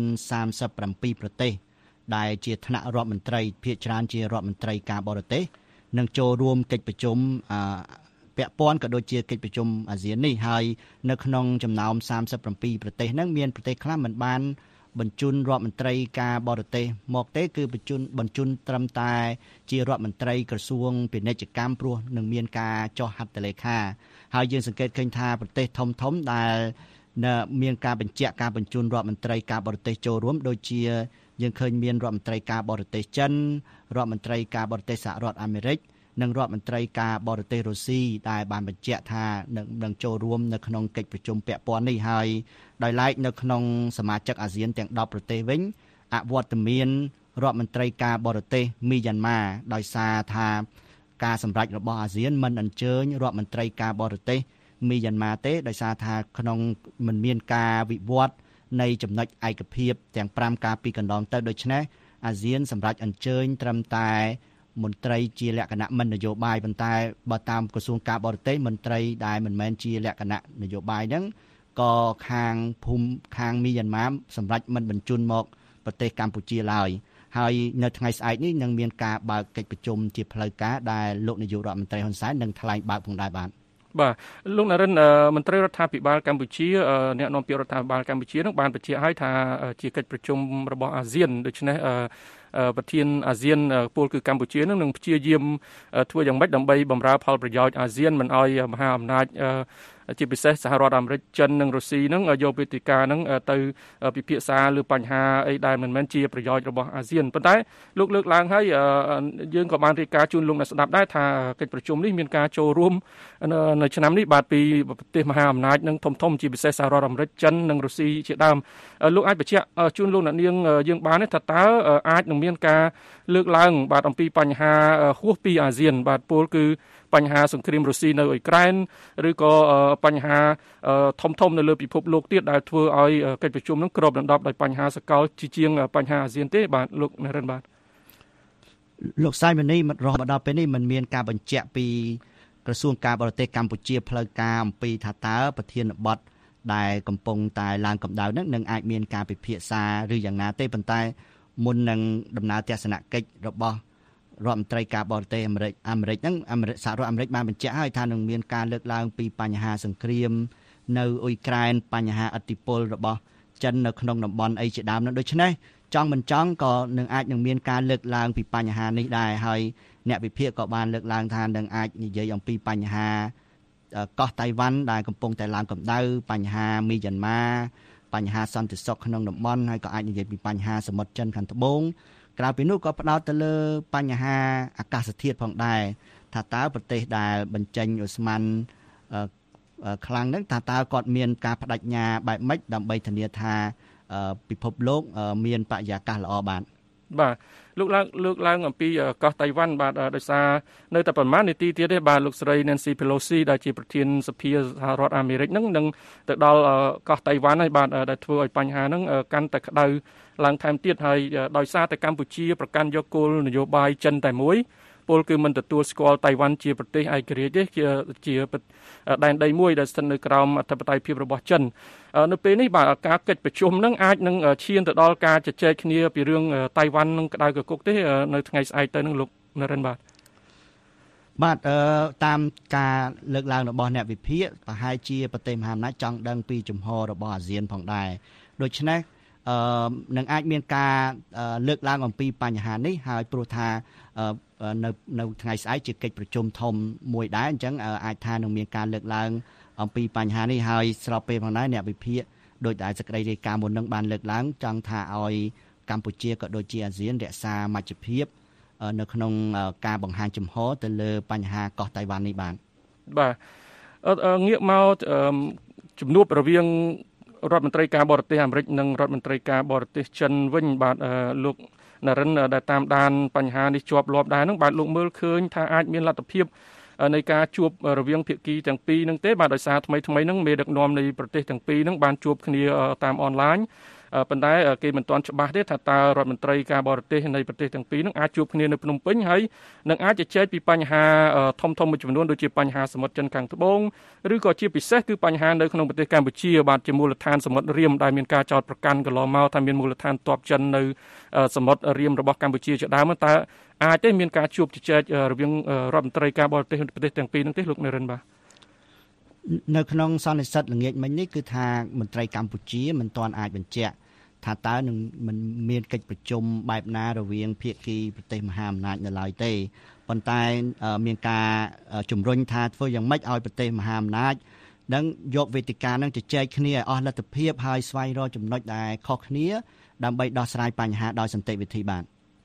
37ប្រទេសដែលជាថ្នាក់រដ្ឋមន្ត្រីភាគច្រើនជារដ្ឋមន្ត្រីការបរទេសនឹងចូលរួមកិច្ចប្រជុំពាក់ព័ន្ធក៏ដូចជាកិច្ចប្រជុំអាស៊ាននេះហើយនៅក្នុងចំណោម37ប្រទេសហ្នឹងមានប្រទេសខ្លះមិនបានបញ្ជូនរដ្ឋមន្ត្រីការបរទេសមកទេគឺបញ្ជូនត្រឹមតែជារដ្ឋមន្ត្រីក្រសួងពាណិជ្ជកម្មព្រោះនឹងមានការចុះហត្ថលេខាហើយយើងសង្កេតឃើញថាប្រទេសធំដែលមានការបញ្ជាក់ការបញ្ជូនរដ្ឋមន្ត្រីការបរទេសចូលរួមដូចជាយើងឃើញមានរដ្ឋមន្ត្រីការបរទេសចិនរដ្ឋមន្ត្រីការបរទេសសហរដ្ឋអាមេរិកនិងរដ្ឋមន្ត្រីការបរទេសរុស្ស៊ីដែលបានបញ្ជាក់ថានឹងចូលរួមនៅក្នុងកិច្ចប្រជុំពាក់ព័ន្ធនេះហើយដោយឡែកនៅក្នុងសមាជិកអាស៊ានទាំង10ប្រទេសវិញអវត្តមានរដ្ឋមន្ត្រីការបរទេសមីយ៉ាន់ម៉ាដោយសារថាការសម្រេចរបស់អាស៊ានមិនអញ្ជើញរដ្ឋមន្ត្រីការបរទេសមីយ៉ាន់ម៉ាទេដោយសារថាក្នុងមិនមានការវិវត្តនៃចំណុចឯកភាពទាំង5ការពីកន្លងទៅដូច្នេះអាស៊ានសម្រាប់អញ្ជើញត្រឹមតែមន្ត្រីជាលក្ខណៈមិននយោបាយប៉ុន្តែបើតាមក្រសួងការបរទេសមន្ត្រីដែលមិនមែនជាលក្ខណៈនយោបាយហ្នឹងក៏ខាងភូមិខាងមីយ៉ាន់ម៉ាសម្រាប់មិនបញ្ជូនមកប្រទេសកម្ពុជាឡើយហើយនៅថ្ងៃស្អែកនេះនឹងមានការបើកកិច្ចប្រជុំជាផ្លូវការដែលលោកនាយករដ្ឋមន្ត្រីហ៊ុនសែននឹងថ្លែងបើកផងដែរបាទលោកនរិនមន្ត្រីរដ្ឋាភិបាលកម្ពុជាអ្នកនាំពាក្យរដ្ឋាភិបាលកម្ពុជានឹងបានបញ្ជាក់ឲ្យថាជាកិច្ចប្រជុំរបស់អាស៊ានដូច្នេះប្រធានអាស៊ានពលគឺកម្ពុជានឹងព្យាយាមធ្វើយ៉ាងម៉េចដើម្បីបម្រើផលប្រយោជន៍អាស៊ានមិនឲ្យមហាអំណាចជាពិសេសសហរដ្ឋអាមេរិកចិននិងរុស្ស៊ីនឹងយកវេទិកានឹងទៅពិភាក្សាលើបញ្ហាអីដែលមិនមែនជាប្រយោជន៍របស់អាស៊ានប៉ុន្តែលោកលើកឡើងហើយយើងក៏បានរាយការណ៍ជូនលោកអ្នកស្ដាប់ដែរថាកិច្ចប្រជុំនេះមានការចូលរួមនៅឆ្នាំនេះបាទពីប្រទេសមហាអំណាចនឹងធំជាពិសេសសហរដ្ឋអាមេរិកចិននិងរុស្ស៊ីជាដើមលោកអាចបញ្ជាក់ជូនលោកអ្នកនាងយើងបានទេថាតើអាចនឹងមានការលើកឡើងបាទអំពីបញ្ហាហួសពីអាស៊ានបាទពលគឺបញ្ហាសង្គ្រាមរុស្ស៊ីនៅអ៊ុយក្រែនឬក៏បញ្ហាធំនៅលើពិភពលោកទៀតដែលធ្វើឲ្យកិច្ចប្រជុំនឹងគ្របដណ្ដប់ដោយបញ្ហាសកលជាងបញ្ហាអាស៊ានទេបាទលោកនរិនបាទលោកសាយមនីរហូតមកដល់ពេលនេះมันមានការបញ្ជាក់ពីក្រសួងការបរទេសកម្ពុជាផ្លូវការអំពីថាតើប្រធានបទដែលកំពុងតែឡើងកម្ដៅនឹងអាចមានការពិភាក្សាឬយ៉ាងណាទេប៉ុន្តែមុននឹងដំណើរទស្សនកិច្ចរបស់រដ្ឋមន្ត្រីការបរទេសអាមេរិកហ្នឹងសហរដ្ឋអាមេរិកបានបញ្ជាក់ហើយថានឹងមានការលើកឡើងពីបញ្ហាសង្គ្រាមនៅអ៊ុយក្រែនបញ្ហាឥទ្ធិពលរបស់ចិននៅក្នុងតំបន់អីជាដើមនោះដូច្នេះចង់មិនចង់ក៏នឹងអាចនឹងមានការលើកឡើងពីបញ្ហានេះដែរហើយអ្នកវិភាគក៏បានលើកឡើងថានឹងអាចនិយាយអំពីបញ្ហាកោះតៃវ៉ាន់ដែលកំពុងតែឡើងកម្ដៅបញ្ហាមីយ៉ាន់ម៉ាបញ្ហាសន្តិសុខក្នុងតំបន់ហើយក៏អាចនិយាយពីបញ្ហាសមុទ្រចិនខាងត្បូងក្រៅពីនោះក៏ផ្ដោតទៅលើបញ្ហាអាកាសធាតុផងដែរថាតើប្រទេសដែលបញ្ចេញឧស្ម័នខ្លាំងហ្នឹងតើគាត់មានការបដិញ្ញាបែបម៉េចដើម្បីធានាថាពិភពលោកមានបរិយាកាសល្អបាទលោកឡើងអំពីកោះតៃវ៉ាន់បាទដោយសារនៅតែប្រហែលនាទីទៀតទេបាទលោកស្រី Nancy Pelosi ដែលជាប្រធានសភាសហរដ្ឋអាមេរិកនឹងទៅដល់កោះតៃវ៉ាន់ហើយបាទដែលធ្វើឲ្យបញ្ហាហ្នឹងកាន់តែក្តៅឡើងថែមទៀតហើយដោយសារតែកម្ពុជាប្រកាន់យកគោលនយោបាយចិនតែមួយពលគឺមិនទទួលស្គាល់តៃវ៉ាន់ជាប្រទេសឯករាជ្យទេជាដែនដីមួយដែលស្ថិតនៅក្រោមអធិបតេយ្យភាពរបស់ចិននៅពេលនេះបាទការកិច្ចប្រជុំនឹងអាចនឹងឈានទៅដល់ការជជែកគ្នាពីរឿងតៃវ៉ាន់នឹងក្តៅកគុកទេនៅថ្ងៃស្អែកទៅនឹងលោកនរិនបាទតាមការលើកឡើងរបស់អ្នកវិភាគប្រហែលជាប្រទេសមហាអំណាចចង់ដឹងពីជំហររបស់អាស៊ានផងដែរដូច្នេះនឹងអាចមានការលើកឡើងអំពីបញ្ហានេះហើយព្រោះថានៅថ្ងៃស្អែកជាកិច្ចប្រជុំធំមួយដែរអញ្ចឹងអាចថានឹងមានការលើកឡើងអំពីបញ្ហានេះហើយស្របពេលផងដែរអ្នកវិភាគដោយតែសេចក្តីរាយការណ៍មុននឹងបានលើកឡើងចង់ថាឲ្យកម្ពុជាក៏ដូចជាអាស៊ានរក្សាមជ្ឈភាពនៅក្នុងការបង្ហាញចំហទៅលើបញ្ហាកោះតៃវ៉ាន់នេះបាទងាកមកជំនួបរវាងរដ្ឋមន្ត្រីការបរទេសអាមេរិកនិងរដ្ឋមន្ត្រីការបរទេសចិនវិញបាទលោកនរិនដែលតាមដានបញ្ហានេះជាប់លាប់ដែរនឹងបាទលោកមើលឃើញថាអាចមានលទ្ធភាពនៃការជួបរវាងភាគីទាំងពីរនឹងទេបាទដោយសារថ្មីនឹងមេដឹកនាំនៃប្រទេសទាំងពីរនឹងបានជួបគ្នាតាមអនឡាញប៉ុន្តែគេមិនទាន់ច្បាស់ទេថាតើរដ្ឋមន្ត្រីការបរទេសនៃប្រទេសទាំងពីរនឹងអាចជួបគ្នានៅភ្នំពេញហើយនឹងអាចជជែកពីបញ្ហាធំមួយចំនួនដូចជាបញ្ហាសមុទ្រចិនខាងត្បូងឬក៏ជាពិសេសគឺបញ្ហានៅក្នុងប្រទេសកម្ពុជាបាទជាមូលដ្ឋានសមុទ្ររៀមដែលមានការចោទប្រកាន់កន្លងមកថាមានមូលដ្ឋានទ័ពចិននៅសមុទ្ររៀមរបស់កម្ពុជាជាដើមតើអាចទេមានការជួបជជែករវាងរដ្ឋមន្ត្រីការបរទេសប្រទេសទាំងពីរនឹងទេលោកនរិនបាទនៅក្នុងសន្និសីទល្ងាចមិញនេះគឺថាមន្ត្រីកម្ពុជាមិនទាន់អាចបញ្ជាក់ថាតើនឹងមិនមានកិច្ចប្រជុំបែបណារវាងភាគីប្រទេសមហាអំណាចនៅឡើយទេប៉ុន្តែមានការជំរុញថាធ្វើយ៉ាងម៉េចឲ្យប្រទេសមហាអំណាចនឹងយកវេទិកានឹងជជែកគ្នាឲ្យអស់លទ្ធភាពហើយស្វែងរកចំណុចដែលខុសគ្នាដើម្បីដោះស្រាយបញ្ហាដោយសន្តិវិធីបាទ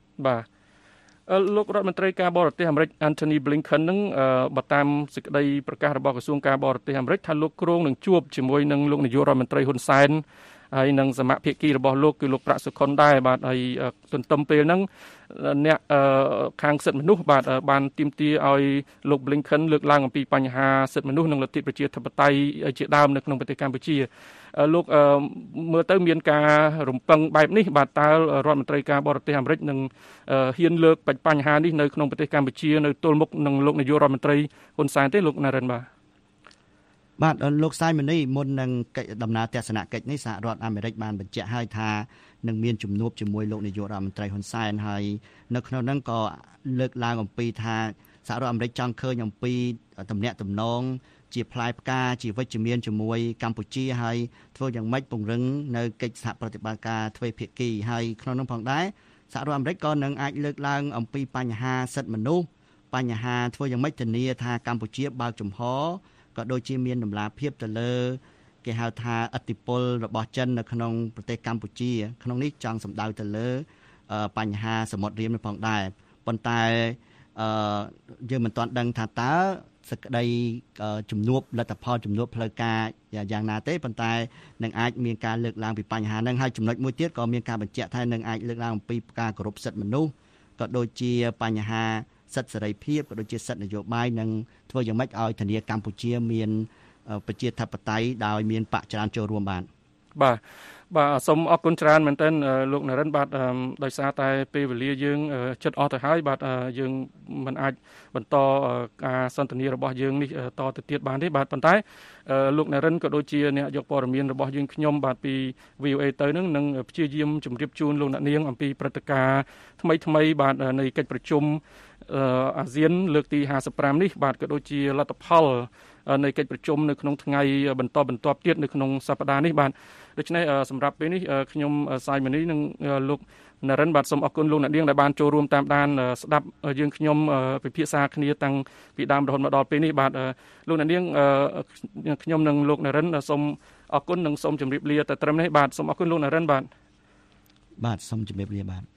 លោករដ្ឋមន្ត្រីការបរទេសអាមេរិក Antony Blinken នឹងបើតាមសេចក្តីប្រកាសរបស់ក្រសួងការបរទេសអាមេរិកថាលោកគ្រងនឹងជួបជាមួយនឹងលោកនាយករដ្ឋមន្ត្រីហ៊ុនសែនហើយនឹងសមាភាគីរបស់លោកគឺលោកប្រាក់សុខុនដែរបាទហើយទន្ទឹមពេលហ្នឹងអ្នកខាងសិទ្ធិមនុស្សបាទបានទាមទារឲ្យលោក Blinken លើកឡើងអំពីបញ្ហាសិទ្ធិមនុស្សនិងលទ្ធិប្រជាធិបតេយ្យជាដើមនៅក្នុងប្រទេសកម្ពុជាលោកមើលទៅមានការរំពឹងបែបនេះបាទតើរដ្ឋមន្ត្រីការបរទេសអាមេរិកនឹងហ៊ានលើកបញ្ហានេះនៅក្នុងប្រទេសកម្ពុជានៅទល់មុខនឹងលោកនាយករដ្ឋមន្ត្រីហ៊ុនសែនទេលោកណារិនបាទលោកសាយមនីមុននឹងដំណើរទស្សនកិច្ចនេះសហរដ្ឋអាមេរិកបានបញ្ជាក់ឲ្យថានឹងមានជំនួបជាមួយលោកនាយករដ្ឋមន្ត្រីហ៊ុនសែនហើយនៅក្នុងនោះក៏លើកឡើងអំពីថាសហរដ្ឋអាមេរិកចង់ឃើញអំពីទំនាក់ទំនងជាផ្លែផ្កាជាវិជ្ជមានជាមួយកម្ពុជាហើយធ្វើយ៉ាងម៉េចពង្រឹងនៅកិច្ចសហប្រតិបត្តិការទ្វេភាគីហើយក្នុងនោះផងដែរសហរដ្ឋអាមេរិកក៏នឹងអាចលើកឡើងអំពីបញ្ហាសិទ្ធិមនុស្សបញ្ហាធ្វើយ៉ាងម៉េចធានាថាកម្ពុជាបើកចំហក៏ដូចជាមានតម្លាភាពទៅលើគេហៅថាឥទ្ធិពលរបស់ចិននៅក្នុងប្រទេសកម្ពុជាក្នុងនេះចង់សម្ដៅទៅលើបញ្ហាសមុទ្ររៀមនេះផងដែរប៉ុន្តែយើងមិនទាន់ដឹងថាតើសេចក្តីជំនួបលទ្ធផលជំនួបផ្លូវការយ៉ាងណាទេប៉ុន្តែនឹងអាចមានការលើកឡើងពីបញ្ហាហ្នឹងហើយចំណុចមួយទៀតក៏មានការបញ្ជាក់ថានឹងអាចលើកឡើងអំពីការគោរពសិទ្ធិមនុស្សក៏ដូចជាបញ្ហាសិទ្ធិសេរីភាពក៏ដូចជាសិទ្ធិនយោបាយនិងធ្វើយ៉ាងម៉េចឲ្យធានាកម្ពុជាមានប្រជាធិបតេយ្យដោយមានបកច្រើនចូលរួមបាទសូមអរគុណច្រើនមែនទែនលោកនរិនបាទដោយសារតែពេលវេលាយើងជិតអស់ទៅហើយបាទយើងមិនអាចបន្តការសន្ទនារបស់យើងនេះតទៅទៀតបានទេបាទប៉ុន្តែលោកនរិនក៏ដូចជាអ្នកយកព័ត៌មានរបស់យើងខ្ញុំបាទពី VOA ទៅនឹងព្យាយាមជម្រាបជូនលោកអ្នកនាងអំពីព្រឹត្តិការណ៍ថ្មីបាទនៃកិច្ចប្រជុំអាស៊ានលើកទី55នេះបាទក៏ដូចជាលទ្ធផលនៃកិច្ចប្រជុំនៅក្នុងថ្ងៃបន្តបន្ទាប់ទៀតនៅក្នុងសប្តាហ៍នេះបាទដូច្នេះសម្រាប់ពេលនេះខ្ញុំសាយមនីនិងលោកនរិនបាទសូមអរគុណលោកអ្នកនាងដែលបានចូលរួមតាមដានស្ដាប់យើងខ្ញុំពិភាក្សាគ្នាតាំងពីដើមរហូតមកដល់ពេលនេះបាទលោកអ្នកនាងខ្ញុំនិងលោកនរិនសូមអរគុណនិងសូមជម្រាបលាតែត្រឹមនេះបាទសូមអរគុណលោកនរិនបាទសូមជម្រាបលាបាទ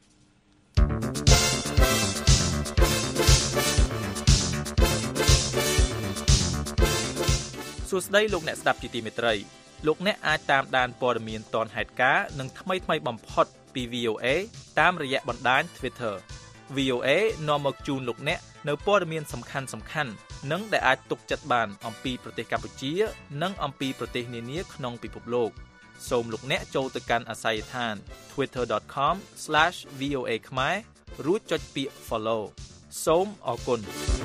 សួស្តីលោកអ្នកស្ដាប់ជាទីមេត្រីលោកអ្នកអាចតាមដានព័ត៌មានទាន់ហេតុការណ៍និងថ្មីបំផុតពី VOA តាមរយៈបណ្ដាញ Twitter VOA នាំមកជូនលោកអ្នកនៅព័ត៌មានសំខាន់និងដែលអាចទុកចិត្តបានអំពីប្រទេសកម្ពុជានិងអំពីប្រទេសនានាក្នុងពិភពលោកសូមលោកអ្នកចូលទៅកាន់អាសយដ្ឋាន twitter.com/VOA ខ្មែររួចចុចពាក្យ Follow សូមអរគុណ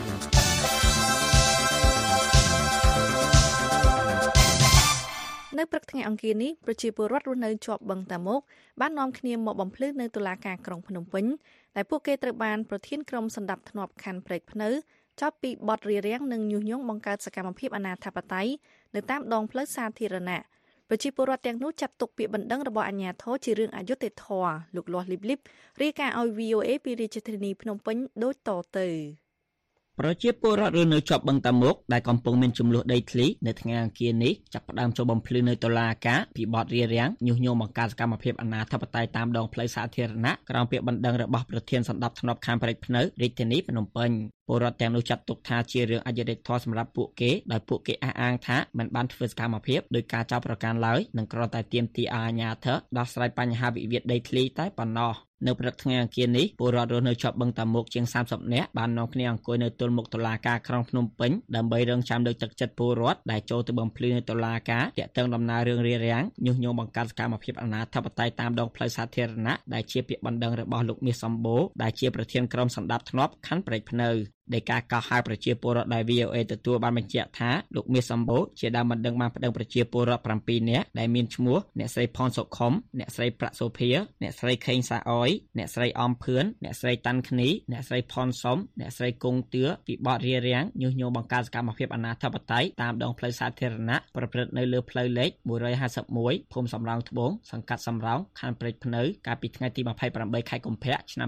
នៅព្រឹកថ្ងៃអង្គារនេះប្រជាពលរដ្ឋរស់នៅជាប់បឹងតាមុកបាននាំគ្នាមកបំភ្លឺនៅតុលាការក្រុងភ្នំពេញដែលពួកគេត្រូវបានប្រធានក្រុមសណ្ដាប់ធ្នាប់ខណ្ឌព្រែកភ្នៅចាប់ពីបទរារាំងនិងញុះញង់បង្កើតសកម្មភាពអនាធិបតេយ្យនៅតាមដងផ្លូវសាធារណៈប្រជាពលរដ្ឋទាំងនោះចាត់ទុកពាក្យបណ្ដឹងរបស់អាជ្ញាធរជារឿងអយុត្តិធម៌លោកលាស់លីបរាយការណ៍ឲ្យ VOA ពីរាជធានីភ្នំពេញដូចតទៅប្រជាពលរដ្ឋរស់នៅជាប់បឹងតាមុកដែលកំពុងមានចំនួនដីធ្លីនៅថ្ងៃអង្គារនេះចាប់ផ្ដើមចូលបំភ្លឺនៅតុលាការពីបទរារាំងញុះញង់បង្កើតសកម្មភាពអនាធិបតេយ្យតាមដងផ្លូវសាធារណៈក្រោមពាក្យបណ្ដឹងរបស់ប្រធានសណ្ដាប់ធ្នាប់ខាងព្រែកភ្នៅរាជធានីភ្នំពេញពលរដ្ឋទាំងនោះចាត់ទុកថាជារឿងអយុត្តិធម៌សម្រាប់ពួកគេដោយពួកគេអះអាងថាមិនបានធ្វើសកម្មភាពដោយការចោទប្រកាន់ឡើយនិងគ្រាន់តែទាមទារឲ្យអាជ្ញាធរដោះស្រាយបញ្ហាវិវាទដីធ្លីតែប៉ុណ្ណោះនៅព្រឹកថ្ងៃអង្គារនេះពលរដ្ឋរស់នៅជាប់បឹងតាមុកជាង30នាក់បាននាំគ្នាអង្គុយនៅទល់មុខតុលាការក្រុងភ្នំពេញដើម្បីរងចាំលើកទឹកចិត្តពលរដ្ឋដែលចូលទៅបំភ្លឺនៅតុលាការទាក់ទងដំណើររឿងរារាំងញុះញង់បង្កើតសកម្មភាពអនាធិបតេយ្យតាមដងផ្លូវសាធារណៈដែលជាពាក្យបណ្ដឹងរបស់លោកមាសសម្បូរដែលជាប្រធានក្រុមសណ្ដាប់ធ្នាប់ខណ្ឌព្រែកភ្នៅដែលការកោះហៅប្រជាពលរដ្ឋដែល VOA ទទួលបានបញ្ជាក់ថាលោកមាសសម្បូរជាដើមបណ្ដឹងបានប្តឹងប្រជាពលរដ្ឋ7នាក់ដែលមានឈ្មោះអ្នកស្រីផនសុខុមអ្នកស្រីប្រាក់សូភាអ្នកស្រីខេងសាអយអ្នកស្រីអំភឿនអ្នកស្រីតាន់ឃ្នីអ្នកស្រីផនសុំអ្នកស្រីគង់ទឿពីបទរារាំងញុះញង់បង្កើតសកម្មភាពអនាធិបតេយ្យតាមដងផ្លូវសាធារណៈប្រព្រឹត្តនៅលើផ្លូវលេខ151ភូមិសំរោងត្បូងសង្កាត់សំរោងខណ្ឌព្រែកភ្នៅកាលពីថ្ងៃទី28ខែកុម្ភៈឆ្នាំ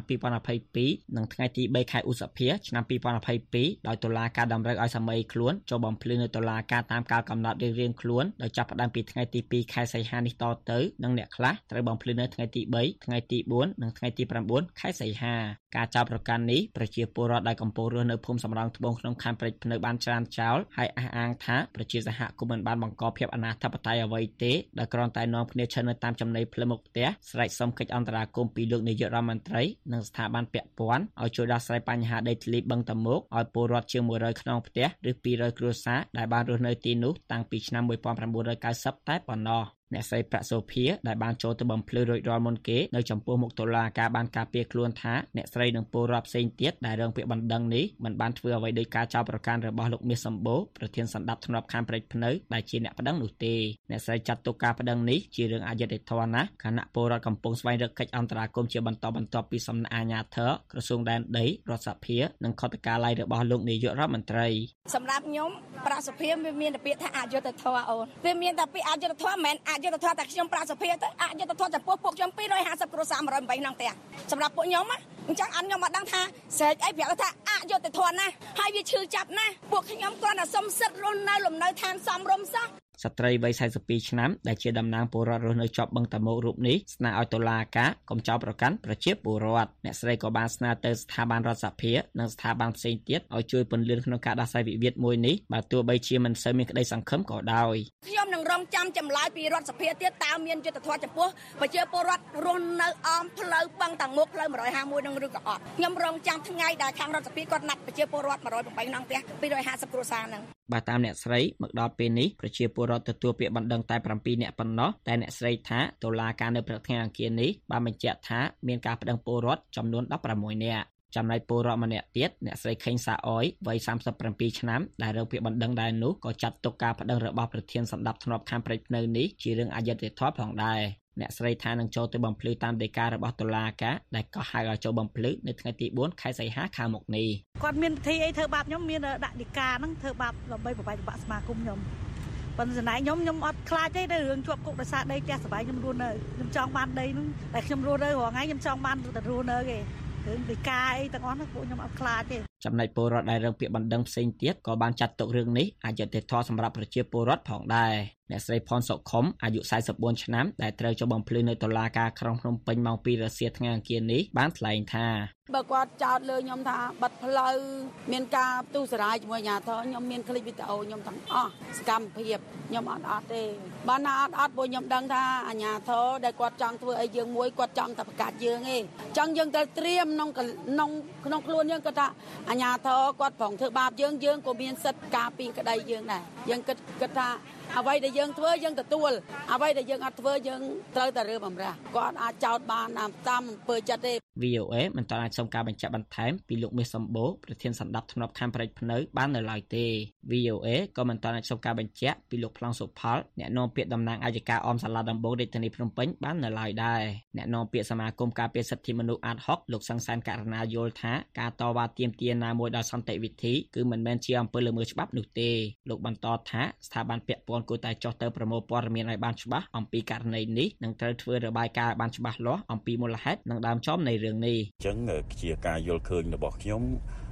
2022និងថ្ងៃទី3ខែឧសភាឆ្នាំ2022ដោយតុលាការតម្រូវឲ្យសម័យខ្លួនចូលបំភ្លឺនៅតុលាការតាមកាលកំណត់រៀងៗខ្លួនដោយចាប់ផ្ដើមពីថ្ងៃទី2ខែសីហានេះតទៅនិងអ្នកខ្លះត្រូវបំភ្លឺនៅថ្ងៃទី3ថ្ងៃទី4និងថ្ងៃទី9ខែសីហាការចោទប្រកាន់នេះប្រជាពលរដ្ឋដែលកំពុងរស់នៅភូមិសំរោងត្បូងក្នុងខណ្ឌព្រែកភ្នៅបានច្រានចោលហើយអះអាងថាប្រជាសហគមន៍មិនបានបង្កភាពអនាធិបតេយ្យអ្វីទេដែលគ្រាន់តែនាំគ្នាឈរនៅតាមចំណីផ្លូវមុខផ្ទះស្រែកសុំកិច្ចអន្តរាគមន៍ពីលោកនាយករដ្ឋមន្ត្រីនិងស្ថាប័នពាក់ព័ន្ធឲ្យជួយដោះស្រាយបញ្ហាដីធ្លីបឹងតាមុកឲ្យពលរដ្ឋជាង100ខ្នងផ្ទះឬ200គ្រួសារដែលបានរស់នៅទីនោះតាំងពីឆ្នាំ1990តែប៉ុណ្ណោះអ្នកស្រីប្រាក់សូភាដែលបានចូលទៅបំភ្លឺរួចរាល់មុនគេនៅចំពោះមុខតុលាការបានការពារខ្លួនថាអ្នកស្រីនិងពលរដ្ឋផ្សេងទៀតដែលរងពាក្យបណ្ដឹងនេះមិនបានធ្វើអ្វីដោយការចោទប្រកាន់របស់លោកមាសសម្បូរប្រធានសណ្ដាប់ធ្នាប់ខណ្ឌព្រែកភ្នៅដែលជាអ្នកប្តឹងនោះទេអ្នកស្រីចាត់ទុកការប្តឹងនេះជារឿងអយុត្តិធម៌ណាស់ខណៈពលរដ្ឋកំពុងស្វែងរកកិច្ចអន្តរាគមន៍ជាបន្តបន្ទាប់ពីសំណាក់អាជ្ញាធរក្រសួងដែនដីរដ្ឋសភានិងខុទ្ទកាល័យរបស់លោកនាយករដ្ឋមន្ត្រីសម្រាប់ខ្ញុំប្រាក់សុភាវាមានតែពាក្យថាអយុត្តិធម៌អូនវាមានតែពាក្យអយុត្តិធម៌មិនមែនអយុត្តិធម៌តែខ្ញុំប្រាក់សុភាទៅអយុត្តិធម៌ចំពោះពួកខ្ញុំ250គ្រួសារ108ក្នុងផ្ទះសម្រាប់ពួកខ្ញុំអញ្ចឹងអត់ខ្ញុំមកដឹងថាស្រែកអីប្រាប់ថាអយុត្តិធម៌ណាស់ហើយវាឈឺចាប់ណាស់ពួកខ្ញុំគ្រាន់តែសុំសិទ្ធិរស់នៅលំនៅឋានសមរម្យសោះស្ត្រីវ័យ42ឆ្នាំដែលជាតំណាងពលរដ្ឋរស់នៅជាប់បឹងតាមុករូបនេះស្នើឲ្យតុលាការកុំចោទប្រកាន់ប្រជាពលរដ្ឋអ្នកស្រីក៏បានស្នើទៅស្ថាប័នរដ្ឋសភានិងស្ថាប័នផ្សេងទៀតឲ្យជួយពន្លឿនក្នុងការដោះស្រាយវិវាទមួយនេះបើទោះបីជាមិនសូវមានក្តីសង្ឃឹមក៏ដោយខ្ញុំនឹងរងចាំចម្លើយពីរដ្ឋសភាទៀតតើមានយុត្តិធម៌ចំពោះប្រជាពលរដ្ឋរស់នៅអមផ្លូវបឹងតាមុកផ្លូវ151នឹងឬក៏អត់ខ្ញុំរងចាំថ្ងៃដែលខាងរដ្ឋសភាគាត់ណាត់ប្រជាពលរដ្ឋ108ក្នុងផ្ទះ250គ្រួសារហ្នឹងបើតាមអ្នកស្រីមកដល់ពេលនេះប្រជាពលរដ្ឋទទួលពាក្យបណ្ដឹងតែ7នាក់ប៉ុណ្ណោះតែអ្នកស្រីថាតុលាការនៅព្រឹកថ្ងៃអង្គារនេះបានបញ្ជាក់ថាមានការប្តឹងពលរដ្ឋចំនួន16នាក់ចំណែកពលរដ្ឋម្នាក់ទៀតអ្នកស្រីខេងសាអយវ័យ37ឆ្នាំដែលរងពាក្យបណ្ដឹងដែរនោះក៏ចាត់ទុកការប្តឹងរបស់ប្រធានសណ្ដាប់ធ្នាប់ខណ្ឌព្រែកភ្នៅនេះជារឿងអយុត្តិធម៌ផងដែរអ្នកស្រីថានឹងចូលទៅបំភ្លឺតាមដីការបស់តុលាការដែលក៏ហៅឲ្យចូលបំភ្លឺនៅថ្ងៃទី4ខែសីហាខាងមុខនេះគាត់មានពិធីអីធ្វើបាបខ្ញុំមានដាក់ដីកាហ្នឹងធ្វើបាបដើម្បីប្របែកបាក់សមាគមខ្ញុំប៉ុន្តែណៃខ្ញុំអត់ខ្លាចទេរឿងជាប់គុកដោយសារដីផ្ទះសបាយខ្ញុំរស់នៅខ្ញុំចង់បានដីហ្នឹងតែខ្ញុំរស់នៅរាល់ថ្ងៃខ្ញុំចង់បានទៅរស់នៅគេរឿងដីកាអីទាំងអស់ហ្នឹងពួកខ្ញុំអត់ខ្លាចទេចំណែកពលរដ្ឋដែលរងពាក្យបណ្ដឹងផ្សេងទៀតក៏បានចាត់ទុករឿងនេះអយុត្តិធម៌សម្រាប់ប្រជាពលរដ្ឋផងដែរអ្នកស្រីផនសុខុមអាយុ44ឆ្នាំដែលត្រូវចូលបំភ្លឺនៅតុលាការក្រុងភ្នំពេញម៉ោង2រសៀលថ្ងៃអង្គារនេះបានថ្លែងថាបើគាត់ចោទលើខ្ញុំថាបាត់ផ្លូវមានការផ្ទុះសារាយជាមួយអាជ្ញាធរខ្ញុំមានคลิปវីដេអូខ្ញុំទាំងអស់សកម្មភាពខ្ញុំអត់ទេបានណាអត់ព្រោះខ្ញុំដឹងថាអាជ្ញាធរដែលគាត់ចង់ធ្វើអីយើងមួយគាត់ចង់តែប្រកាសយើងឯងអញ្ចឹងយើងត្រូវត្រៀមក្នុងខ្លួនយើងគាត់ថាអាជ្ញាធរគាត់ប្រងធ្វើបាបយើងក៏មានសិទ្ធិការពារក្តីយើងដែរយើងគិតថាអ្វីដែលយើងធ្វើយើងទទួលអ្វីដែលយើងអត់ធ្វើយើងត្រូវតែរើបំរាស់គាត់អាចចោទបានតាមអំពើចិត្តទេ VOA មិនទាន់អាចសុំការបញ្ជាក់បន្ថែមពីលោកមាសសម្បូរប្រធានសណ្ដាប់ធ្នាប់ខណ្ឌព្រែកភ្នៅបាននៅឡើយទេ VOA ក៏មិនទាន់អាចសុំការបញ្ជាក់ពីលោកប្លង់សុផលអ្នកនាំពាក្យតំណាងអัยការអមសាលាដំបងរាជធានីភ្នំពេញបាននៅឡើយដែរអ្នកនាំពាក្យសមាគមការពារសិទ្ធិមនុស្សអាត6លោកសង្សានករណាយល់ថាការតវ៉ាទាមទារណាមួយដោយសន្តិវិធីគឺមិនមែនជាអំពើល្មើសច្បាប់នោះទេលោកបន្តថាស្ថាប័នពាក់ព័ន្ធគួរតែចុះទៅប្រមូលព័ត៌មានឲ្យបានច្បាស់អំពីករណីនេះនិងត្រូវធ្វើរបាយការណ៍ឲ្យបានច្បាស់លាស់អំពីមូលហេតុនិងដើមចមនៃរឿងនេះអញ្ចឹងជាការយល់ឃើញរបស់ខ្ញុំ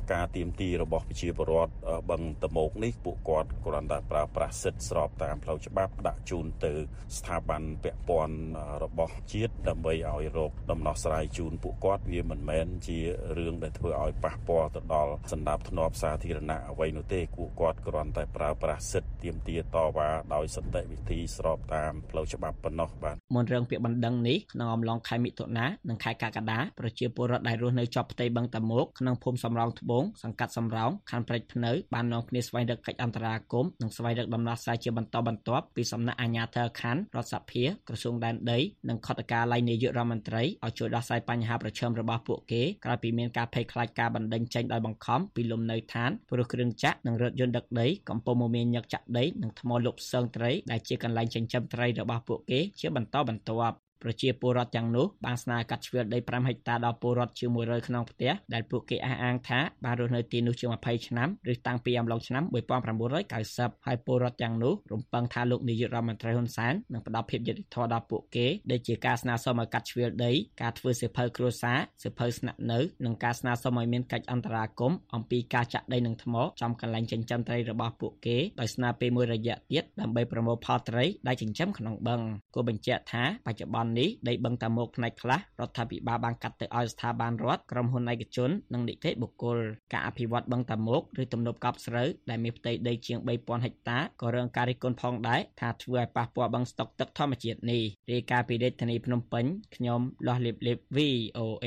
ការទាមទាររបស់ប្រជាពលរដ្ឋបឹងតមោកនេះពួកគាត់គ្រាន់តែប្រើប្រាស់សិទ្ធិស្របតាមផ្លូវច្បាប់ដាក់ជូនទៅស្ថាប័នពាក់ព័ន្ធរបស់ជាតិដើម្បីឲ្យរកដំណោះស្រាយជូនពួកគាត់វាមិនមែនជារឿងដែលធ្វើឲ្យប៉ះពាល់ទៅដល់សណ្ដាប់ធ្នាប់សាធារណៈអ្វីនោះទេពួកគាត់គ្រាន់តែប្រើប្រាស់សិទ្ធិទាមទារតវ៉ាដោយសន្តិវិធីស្របតាមផ្លូវច្បាប់ប៉ុណ្ណោះបាទមុនរឿងពាក្យបណ្ដឹងនេះក្នុងអំឡុងខែមិថុនានិងខែកក្កដាប្រជាពលរដ្ឋដែលរស់នៅជាប់ផ្ទៃបឹងតមោកក្នុងភូមិសំរោងត្បូងសង្កាត់សំរោងខណ្ឌព្រែកភ្នៅបាននាំគ្នាស្វែងរកកិច្ចអន្តរាគមន៍និងស្វែងរកដំណោះស្រាយជាបន្តបន្ទាប់ពីសំណាក់អាជ្ញាធរខណ្ឌរដ្ឋសភាក្រសួងដែនដីនិងខុទ្ទកាល័យនាយករដ្ឋមន្ត្រីឲ្យជួយដោះស្រាយបញ្ហាប្រឈមរបស់ពួកគេក្រោយពីមានការភ័យខ្លាចការបណ្តេញចេញដោយបង្ខំពីលំនៅឋានព្រោះគ្រឿងចាក់និងរថយន្តដឹកដីកំពុងមមាញឹកចាក់ដីនិងថ្មលុបសើងត្រីដែលជាកន្លែងចិញ្ចឹមត្រីរបស់ពួកគេជាបន្តបន្ទាប់ប្រជាពលរដ្ឋទាំងនោះបានស្នើកាត់ជ្រឿលដី5ហិកតាដល់ពលរដ្ឋជាង100ក្នុងផ្ទះដែលពួកគេអះអាងថាបានរស់នៅទីនោះជាង20ឆ្នាំឬតាំងពីអំឡុងឆ្នាំ1990ហើយពលរដ្ឋទាំងនោះរំពឹងថាលោកនាយករដ្ឋមន្ត្រីហ៊ុនសែននឹងផ្ដល់ភាពយុត្តិធម៌ដល់ពួកគេដូចជាការស្នើសុំឲ្យកាត់ជ្រឿលដីការធ្វើសៀវភៅគ្រួសារសៀវភៅស្នាក់នៅនិងការស្នើសុំឲ្យមានកិច្ចអន្តរាគមន៍អំពីការចាក់ដីនិងថ្មចំកន្លែងចិញ្ចឹមត្រីរបស់ពួកគេដោយស្នើពេលមួយរយៈទៀតដើម្បីប្រមូលផលត្រីដែលចិញ្ចឹមក្នុងបឹងគួរបញ្ជាក់ថាបច្ចុប្បន្ននេះដីបឹងតមោកផ្នែកខ្លះរដ្ឋាភិបាលបានកាត់ទៅឲ្យស្ថាប័នរដ្ឋក្រុមហ៊ុនឯកជននិងនីតិបុគ្គលការអភិវឌ្ឍបឹងតមោកឬទំនប់កប់ស្រូវដែលមានផ្ទៃដីជាង 3000 ហិកតាក៏រងការរិះគន់ផងដែរថាធ្វើឲ្យប៉ះពាល់បឹងស្តុកទឹកធម្មជាតិនេះរាយការណ៍ពីរាជធានីភ្នំពេញខ្ញុំលាស់លៀបលៀប VOA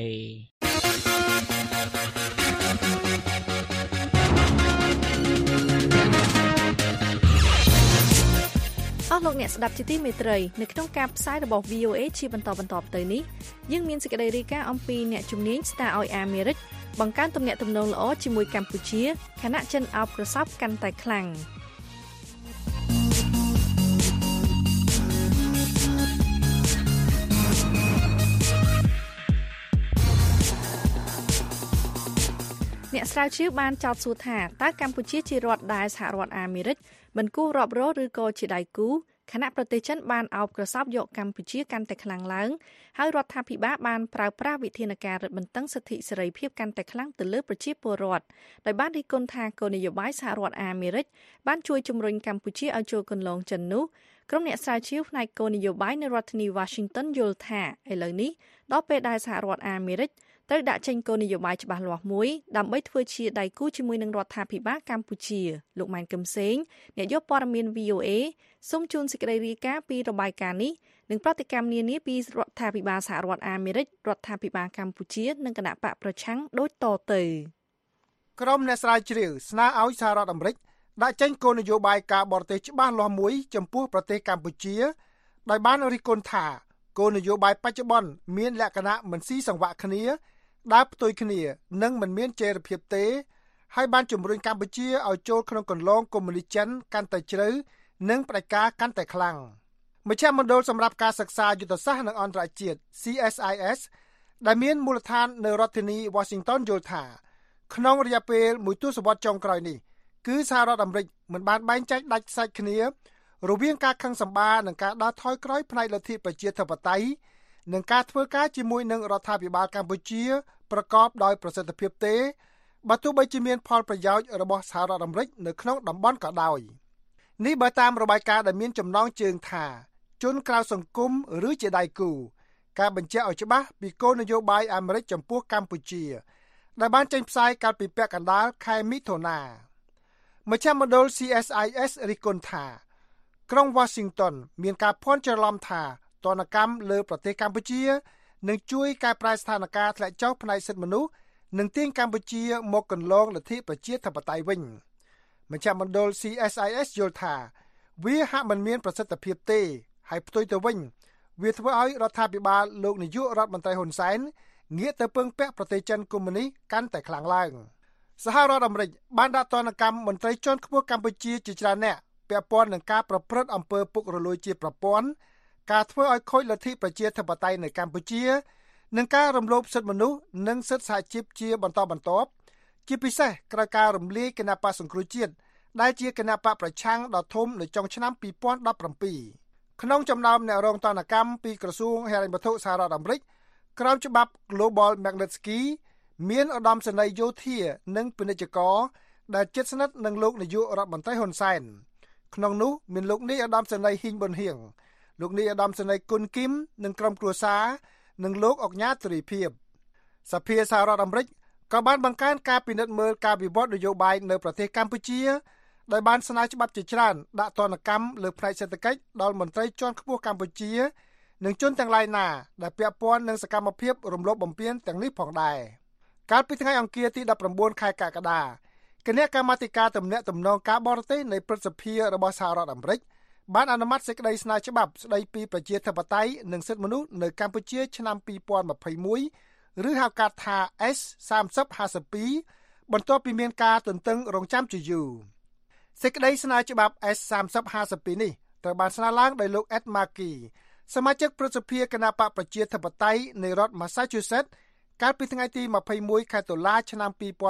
អស់លោកអ្នកស្ដាប់ជាទីមេត្រីនៅក្នុងការផ្សាយរបស់ VOA ជាបន្តទៅនេះយើងមានសេចក្តីរាយការណ៍អំពីអ្នកជំនាញស្តារឲ្យអាមេរិកបង្កើនទំនាក់ទំនងល្អជាមួយកម្ពុជាខណៈចិនអោបក្រសោបកាន់តែខ្លាំងអ្នកស្រាវជ្រាវបានចោទសួរថាតើកម្ពុជាជារដ្ឋដែលសហរដ្ឋអាមេរិកមិនគួររាប់រយឬក៏ជាដៃគូខណៈប្រទេសចិនបានអោបក្រសោបយកកម្ពុជាកាន់តែខ្លាំងឡើងហើយរដ្ឋាភិបាលបានប្រើប្រាស់វិធានការរឹតបន្តឹងសិទ្ធិសេរីភាពកាន់តែខ្លាំងទៅលើប្រជាពលរដ្ឋដោយបានរិះគន់ថាគោលនយោបាយសហរដ្ឋអាមេរិកបានជួយជំរុញកម្ពុជាឲ្យចូលគន្លងចិននោះក្រុមអ្នកស្រាវជ្រាវផ្នែកគោលនយោបាយនៅរដ្ឋធានី Washington យល់ថាឥឡូវនេះដល់ពេលដែលសហរដ្ឋអាមេរិកត្រូវដាក់ចេញគោលនយោបាយច្បាស់លាស់មួយដើម្បីធ្វើជាដៃគូជាមួយនឹងរដ្ឋាភិបាលកម្ពុជាលោកម៉ែនកឹមសេងអ្នកយកព័ត៌មាន VOA សូមជូនសេចក្តីរាយការណ៍ពីរបាយការណ៍នេះនិងប្រតិកម្មនានាពីរដ្ឋាភិបាលសហរដ្ឋអាមេរិករដ្ឋាភិបាលកម្ពុជានិងគណៈបកប្រឆាំងដូចតទៅក្រុមអ្នកស្រាវជ្រាវស្នើឲ្យសហរដ្ឋអាមេរិកដាក់ចេញគោលនយោបាយការបរទេសច្បាស់លាស់មួយចំពោះប្រទេសកម្ពុជាដោយបានរិះគន់ថាគោលនយោបាយបច្ចុប្បន្នមានលក្ខណៈមិនស៊ីសង្វាក់គ្នាដើរផ្ទុយគ្នានិងមិនមានចីរភាពទេហើយបានជំរុញកម្ពុជាឲ្យចូលក្នុងកន្លងកុម្មុយនីសចិនកាន់តែជ្រៅនិងផ្ដាច់ការកាន់តែខ្លាំងមជ្ឈមណ្ឌលសម្រាប់ការសិក្សាយុទ្ធសាស្ត្រនិងអន្តរជាតិ CSIS ដែលមានមូលដ្ឋាននៅរដ្ឋធានី Washington យល់ថាក្នុងរយៈពេលមួយទសវត្សរ៍ចុងក្រោយនេះគឺសហរដ្ឋអាមេរិកមិនបានបែងចែកដាច់សាច់គ្នារវាងការខឹងសម្បារនិងការដើរថយក្រោយផ្នែកលទ្ធិប្រជាធិបតេយ្យនិងការធ្វើការជាមួយនឹងរដ្ឋាភិបាលកម្ពុជាប្រកបដោយប្រសិទ្ធភាពទេបើទោះបីជាមានផលប្រយោជន៍របស់សហរដ្ឋអាមេរិកនៅក្នុងតំបន់ក៏ដោយនេះបើតាមរបាយការណ៍ដែលមានចំណងជើងថាជនក្រៅសង្គមឬជាដៃគូការបញ្ជាក់ឲ្យច្បាស់ពីគោលនយោបាយអាមេរិកចំពោះកម្ពុជាដែលបានចេញផ្សាយកាលពីពាក់កណ្ដាលខែមិថុនាមជ្ឈមណ្ឌល CSIS រិះគន់ថាក្រុង Washington មានការភ័ន្តច្រឡំថាទណ្ឌកម្មលើប្រទេសកម្ពុជានឹងជួយកែប្រែស្ថានភាពធ្លាក់ចុះផ្នែកសិទ្ធិមនុស្សនិងទាញកម្ពុជាមកកន្លងលទ្ធិប្រជាធិបតេយ្យវិញមជ្ឈមណ្ឌល CSIS យល់ថាវាហាក់មិនមានប្រសិទ្ធភាពទេហើយផ្ទុយទៅវិញវាធ្វើឲ្យរដ្ឋាភិបាលលោកនាយករដ្ឋមន្ត្រីហ៊ុនសែនងាកទៅពឹងពាក់ប្រទេសចិនកុម្មុយនីសកាន់តែខ្លាំងឡើងសហរដ្ឋអាមេរិកបានដាក់ទណ្ឌកម្មមន្ត្រីជាន់ខ្ពស់កម្ពុជាជាច្រើនអ្នកពាក់ព័ន្ធនឹងការប្រព្រឹត្តអំពើពុករលួយជាប្រព័ន្ធការធ្វើឲ្យខូចលទ្ធិប្រជាធិបតេយ្យនៅកម្ពុជានិងការរំលោភសិទ្ធិមនុស្សនិងសិទ្ធិសហជីពជាបន្តបន្ទាប់ជាពិសេសក្រោយការរំលាយគណបក្សសង្គ្រោះជាតិដែលជាគណបក្សប្រឆាំងដ៏ធំនៅចុងឆ្នាំ2017ក្នុងចំណោមអ្នករងទណ្ឌកម្មពីក្រសួងហិរញ្ញវត្ថុសហរដ្ឋអាមេរិកក្រោមច្បាប់ Global Magnitsky មានឧត្តមសេនីយ៍យោធានិងពាណិជ្ជករដែលជិតស្និទ្ធនឹងលោកនាយករដ្ឋមន្ត្រីហ៊ុនសែនក្នុងនោះមានលោកនាយឧត្តមសេនីយ៍ហ៊ីងប៊ុនហៀងលោកនាយឧត្តមសេនីយ៍គុនគីមនិងក្រុមគ្រួសារនិងលោកអុកញ៉ាទ្រីភិបសភាសហរដ្ឋអាមេរិកក៏បានបង្កើនការពិនិត្យមើលការវិវត្តនយោបាយនៅប្រទេសកម្ពុជាដោយបានស្នើច្បាប់ជាច្រើនដាក់ទណ្ឌកម្មលើផ្នែកសេដ្ឋកិច្ចដល់មន្ត្រីជាន់ខ្ពស់កម្ពុជានិងជនទាំងឡាយណាដែលពាក់ព័ន្ធនឹងសកម្មភាពរំលោភបំពានទាំងនេះផងដែរកាលពីថ្ងៃអង្គារទី19ខែកក្កដាគណៈកម្មាធិការទំនាក់ទំនងការបរទេសនៃព្រឹទ្ធសភារបស់សហរដ្ឋអាមេរិកបានអនុម័តសេចក្តីស្នើច្បាប់ស្តីពីប្រជាធិបតេយ្យនិងសិទ្ធិមនុស្សនៅកម្ពុជាឆ្នាំ2021ឬហៅកាត់ថា S3052 បន្ទាប់ពីមានការទន្ទឹងរង់ចាំជាយូរសេចក្តីស្នើច្បាប់ S3052 នេះត្រូវបានស្នើឡើងដោយលោក Ed Markey សមាជិកព្រឹទ្ធសភាគណៈបកប្រជាធិបតេយ្យនៃរដ្ឋ Massachusetts កាលពីថ្ងៃទី21ខែតុលាឆ្នាំ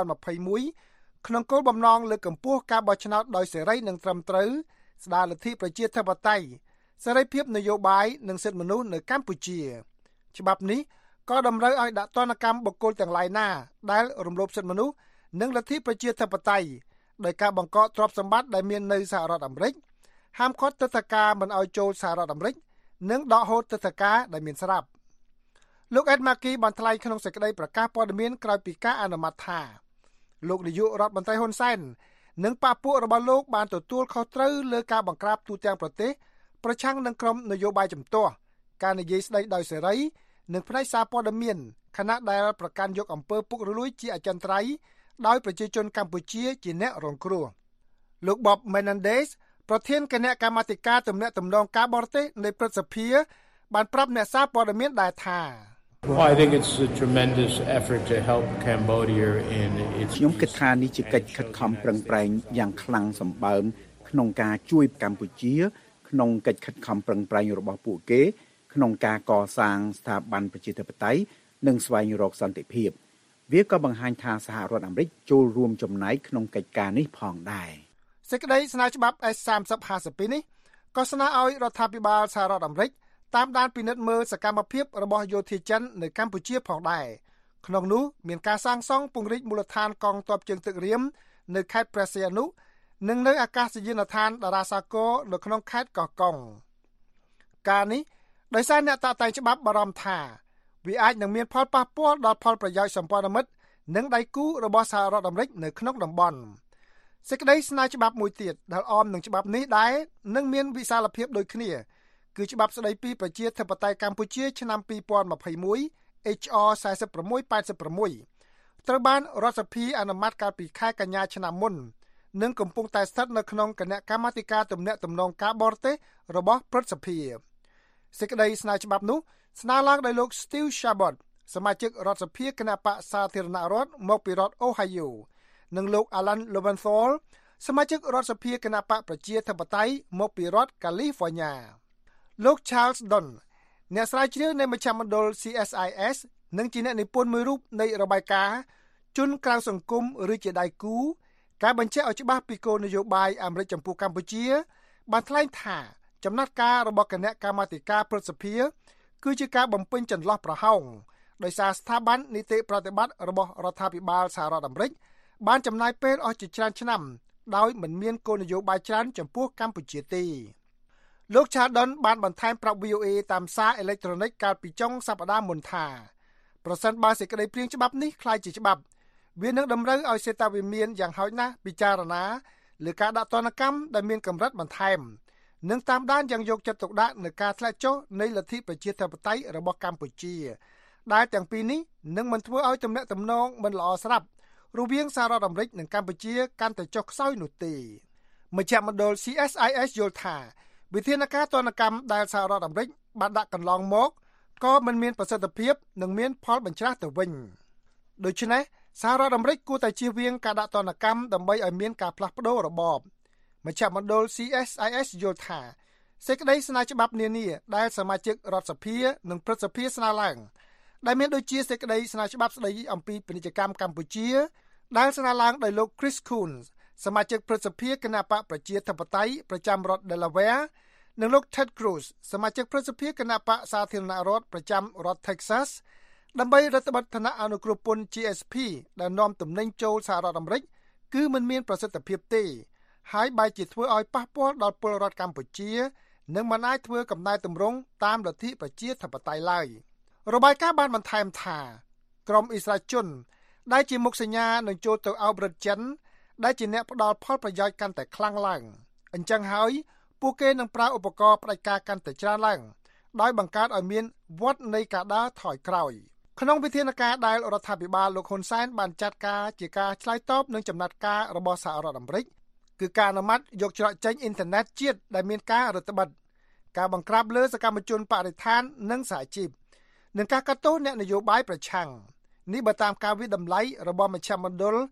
2021ក្នុងគោលបំណងលើកកម្ពស់ការបោះឆ្នោតដោយសេរីនិងត្រឹមត្រូវស្ដារលទ្ធិប្រជាធិបតេយ្យសេរីភាពនយោបាយនិងសិទ្ធិមនុស្សនៅកម្ពុជាច្បាប់នេះក៏តម្រូវឲ្យដាក់ទណ្ឌកម្មបុគ្គលទាំងឡាយណាដែលរំលោភសិទ្ធិមនុស្សនិងលទ្ធិប្រជាធិបតេយ្យដោយការបង្កកទ្រព្យសម្បត្តិដែលមាននៅសហរដ្ឋអាមេរិកហាមឃាត់ទិដ្ឋាការមិនឲ្យចូលសហរដ្ឋអាមេរិកនិងដកហូតទិដ្ឋាការដែលមានស្រាប់លោក Ed Markey បានថ្លែងក្នុងសេចក្តីប្រកាសព័ត៌មានក្រោយពីការអនុម័តថាលោកនាយករដ្ឋមន្ត្រីហ៊ុនសែននិងបកពួករបស់លោកបានទទួលខុសត្រូវលើការបង្ក្រាបទូទាំងប្រទេសប្រឆាំងនឹងក្រុមនយោបាយជំទាស់ការនិយាយស្តីដោយសេរីនិងផ្នែកសារព័ត៌មានខណៈដែលប្រកាន់យកអំពើពុករលួយជាអចិន្ត្រៃយ៍ដោយប្រជាជនកម្ពុជាជាអ្នករងគ្រោះលោក Bob Menendez ប្រធានគណៈកម្មាធិការទំនាក់ទំនងការបរទេសនៃព្រឹទ្ធសភាបានប្រាប់អ្នកសារព័ត៌មានដែរថា Well, I think it's a tremendous effort to help Cambodia in its ខ្ញុំគិតថានេះជាកិច្ចខិតខំប្រឹងប្រែងយ៉ាងខ្លាំងសម្បើមក្នុងការជួយកម្ពុជាក្នុងកិច្ចខិតខំប្រឹងប្រែងរបស់ពួកគេក្នុងការកសាងស្ថាប័នប្រជាធិបតេយ្យនិងស្វែងរកសន្តិភាពវាក៏បង្ហាញថាសហរដ្ឋអាមេរិកចូលរួមចំណែកក្នុងកិច្ចការនេះផងដែរសេចក្តីស្នើច្បាប់ S3052 នេះក៏ស្នើឲ្យរដ្ឋាភិបាលសហរដ្ឋអាមេរិកតាមដានពិនិត្យមើលសកម្មភាពរបស់យោធាចិននៅកម្ពុជាផងដែរក្នុងនោះមានការសាងសង់ពង្រីកមូលដ្ឋានកងទ័ពជើងទឹករៀមនៅខេត្តព្រះសីហនុនិងនៅអាកាសយានដ្ឋានតារាសាគរនៅក្នុងខេត្តកោះកុងការនេះដោយសារអ្នកតាក់តែងច្បាប់បារម្ភថាវាអាចនឹងមានផលប៉ះពាល់ដល់ផលប្រយោជន៍សម្ព័ន្ធមិត្តនិងដៃគូរបស់សហរដ្ឋអាមេរិកនៅក្នុងតំបន់សេចក្តីស្នើច្បាប់មួយទៀតដែលអមនឹងច្បាប់នេះដែរនឹងមានវិសាលភាពដូចគ្នាគឺច្បាប់ស្តីពីប្រជាធិបតេយ្យកម្ពុជាឆ្នាំ2021 HR 4686ត្រូវបានរដ្ឋសភាអនុម័តកាលពីខែកញ្ញាឆ្នាំមុននិងកំពុងតែស្ថិតនៅក្នុងគណៈកម្មាធិការទំនាក់ទំនងការបរទេសរបស់ព្រឹទ្ធសភាសេចក្តីស្នើច្បាប់នោះស្នើឡើងដោយលោក Steve Chabot សមាជិករដ្ឋសភាគណៈបកសាធារណរដ្ឋមកពីរដ្ឋ Ohio និងលោក Alan Lowenthal សមាជិករដ្ឋសភាគណៈបកប្រជាធិបតេយ្យមកពីរដ្ឋ California លោក Charles Dunn អ្នកស្រាវជ្រាវនៃមជ្ឈមណ្ឌល CSIS និងជាអ្នកនិពន្ធមួយរូបនៃរបាយការណ៍ជនក្រៅសង្គមឬជាដៃគូការបញ្ជាក់ឲ្យច្បាស់ពីគោលនយោបាយអាមេរិកចំពោះកម្ពុជាបានថ្លែងថាចំណាត់ការរបស់គណៈកម្មាធិការព្រឹទ្ធសភាគឺជាការបំពេញចន្លោះប្រហោងដោយសារស្ថាប័ននីតិប្រតិបត្តិរបស់រដ្ឋាភិបាលសហរដ្ឋអាមេរិកបានចំណាយពេលអស់ជាច្រើនឆ្នាំដោយមិនមានគោលនយោបាយច្រើនចំពោះកម្ពុជាទេលោក Chadon បានបន្ថែមប្រាប់ VOA តាមសារអេឡិចត្រូនិកកាលពីចុងសប្តាហ៍មុនថាប្រសិនបើសេចក្តីព្រាងច្បាប់នេះក្លាយជាច្បាប់វានឹងតម្រូវឲ្យសេតាវិមានយ៉ាងហោចណាស់ពិចារណាលើការដាក់ទណ្ឌកម្មដែលមានកម្រិតបន្ថែមនិងតាមដានយ៉ាងយកចិត្តទុកដាក់នៅការធ្លាក់ចុះនៃលទ្ធិប្រជាធិបតេយ្យរបស់កម្ពុជាដែលទាំងពីរនេះនឹងមិនធ្វើឲ្យទំនាក់ទំនងមិនល្អស្រាប់រវាងសហរដ្ឋអាមេរិកនិងកម្ពុជាកាន់តែចុះខ្សោយនោះទេមជ្ឈមណ្ឌល CSIS យល់ថាវិធានការទណ្ឌកម្មដែលសហរដ្ឋអាមេរិកបានដាក់កន្លងមកក៏មិនមានប្រសិទ្ធភាពនិងមានផលបញ្ច្រាស់ទៅវិញដូច្នេះសហរដ្ឋអាមេរិកគួរតែជៀសវាងការដាក់ទណ្ឌកម្មដើម្បីឲ្យមានការផ្លាស់ប្ដូររបបមជ្ឈមណ្ឌល CSIS យល់ថាសេចក្តីស្នើច្បាប់នានាដែលសមាជិករដ្ឋសភានិងព្រឹទ្ធសភាស្នើឡើងដែលមានដូចជាសេចក្តីស្នើច្បាប់ស្តីអំពីពាណិជ្ជកម្មកម្ពុជាដែលស្នើឡើងដោយលោក Chris Coons សមាជិកព្រឹទ្ធសភាគណៈបកប្រជាធិបតេយ្យប្រចាំរដ្ឋ Delaware និងលោក Ted Cruz សមាជិកព្រឹទ្ធសភាគណៈបកសាធារណរដ្ឋប្រចាំរដ្ឋ Texas ដើម្បីរដ្ឋបတ်ឋានៈអនុគ្រោះពន្ធ GSP ដែលនាំទំនិញចូលសហរដ្ឋអាមេរិកគឺមិនមានប្រសិទ្ធភាពទេហើយបែរជាធ្វើឲ្យប៉ះពាល់ដល់ពលរដ្ឋកម្ពុជានិងមិនអាចធ្វើកំណែទម្រង់តាមលទ្ធិប្រជាធិបតេយ្យឡើយរបាយការណ៍បានបន្ថែមថាក្រុមអ៊ីស្រាអែលជនដែលជាមុខសញ្ញានឹងចូលទៅអោបរដ្ឋចិនដែលជាអ្នកផ្ដល់ផលប្រយោជន៍កាន់តែខ្លាំងឡើងអញ្ចឹងហើយពួកគេនឹងប្រើឧបករណ៍ផ្ដាច់ការកាន់តែច្រើនឡើងដោយបង្កើតឲ្យមានវដ្តនៃការដើរថយក្រោយក្នុងវិធានការដែលរដ្ឋាភិបាលលោកហ៊ុនសែនបានចាត់ការជាការឆ្លើយតបនឹងចំណាត់ការរបស់សហរដ្ឋអាមេរិកគឺការអនុម័តយកច្រកចេញអ៊ីនធឺណិតជាតិដែលមានការរឹតបន្តឹងការបង្ក្រាបលើសកម្មជនបរិស្ថាននិងសហជីពនិងការកាត់ទោសអ្នកនយោបាយប្រឆាំងនេះបើតាមការវិតម្លៃរបស់មជ្ឈមណ្ឌល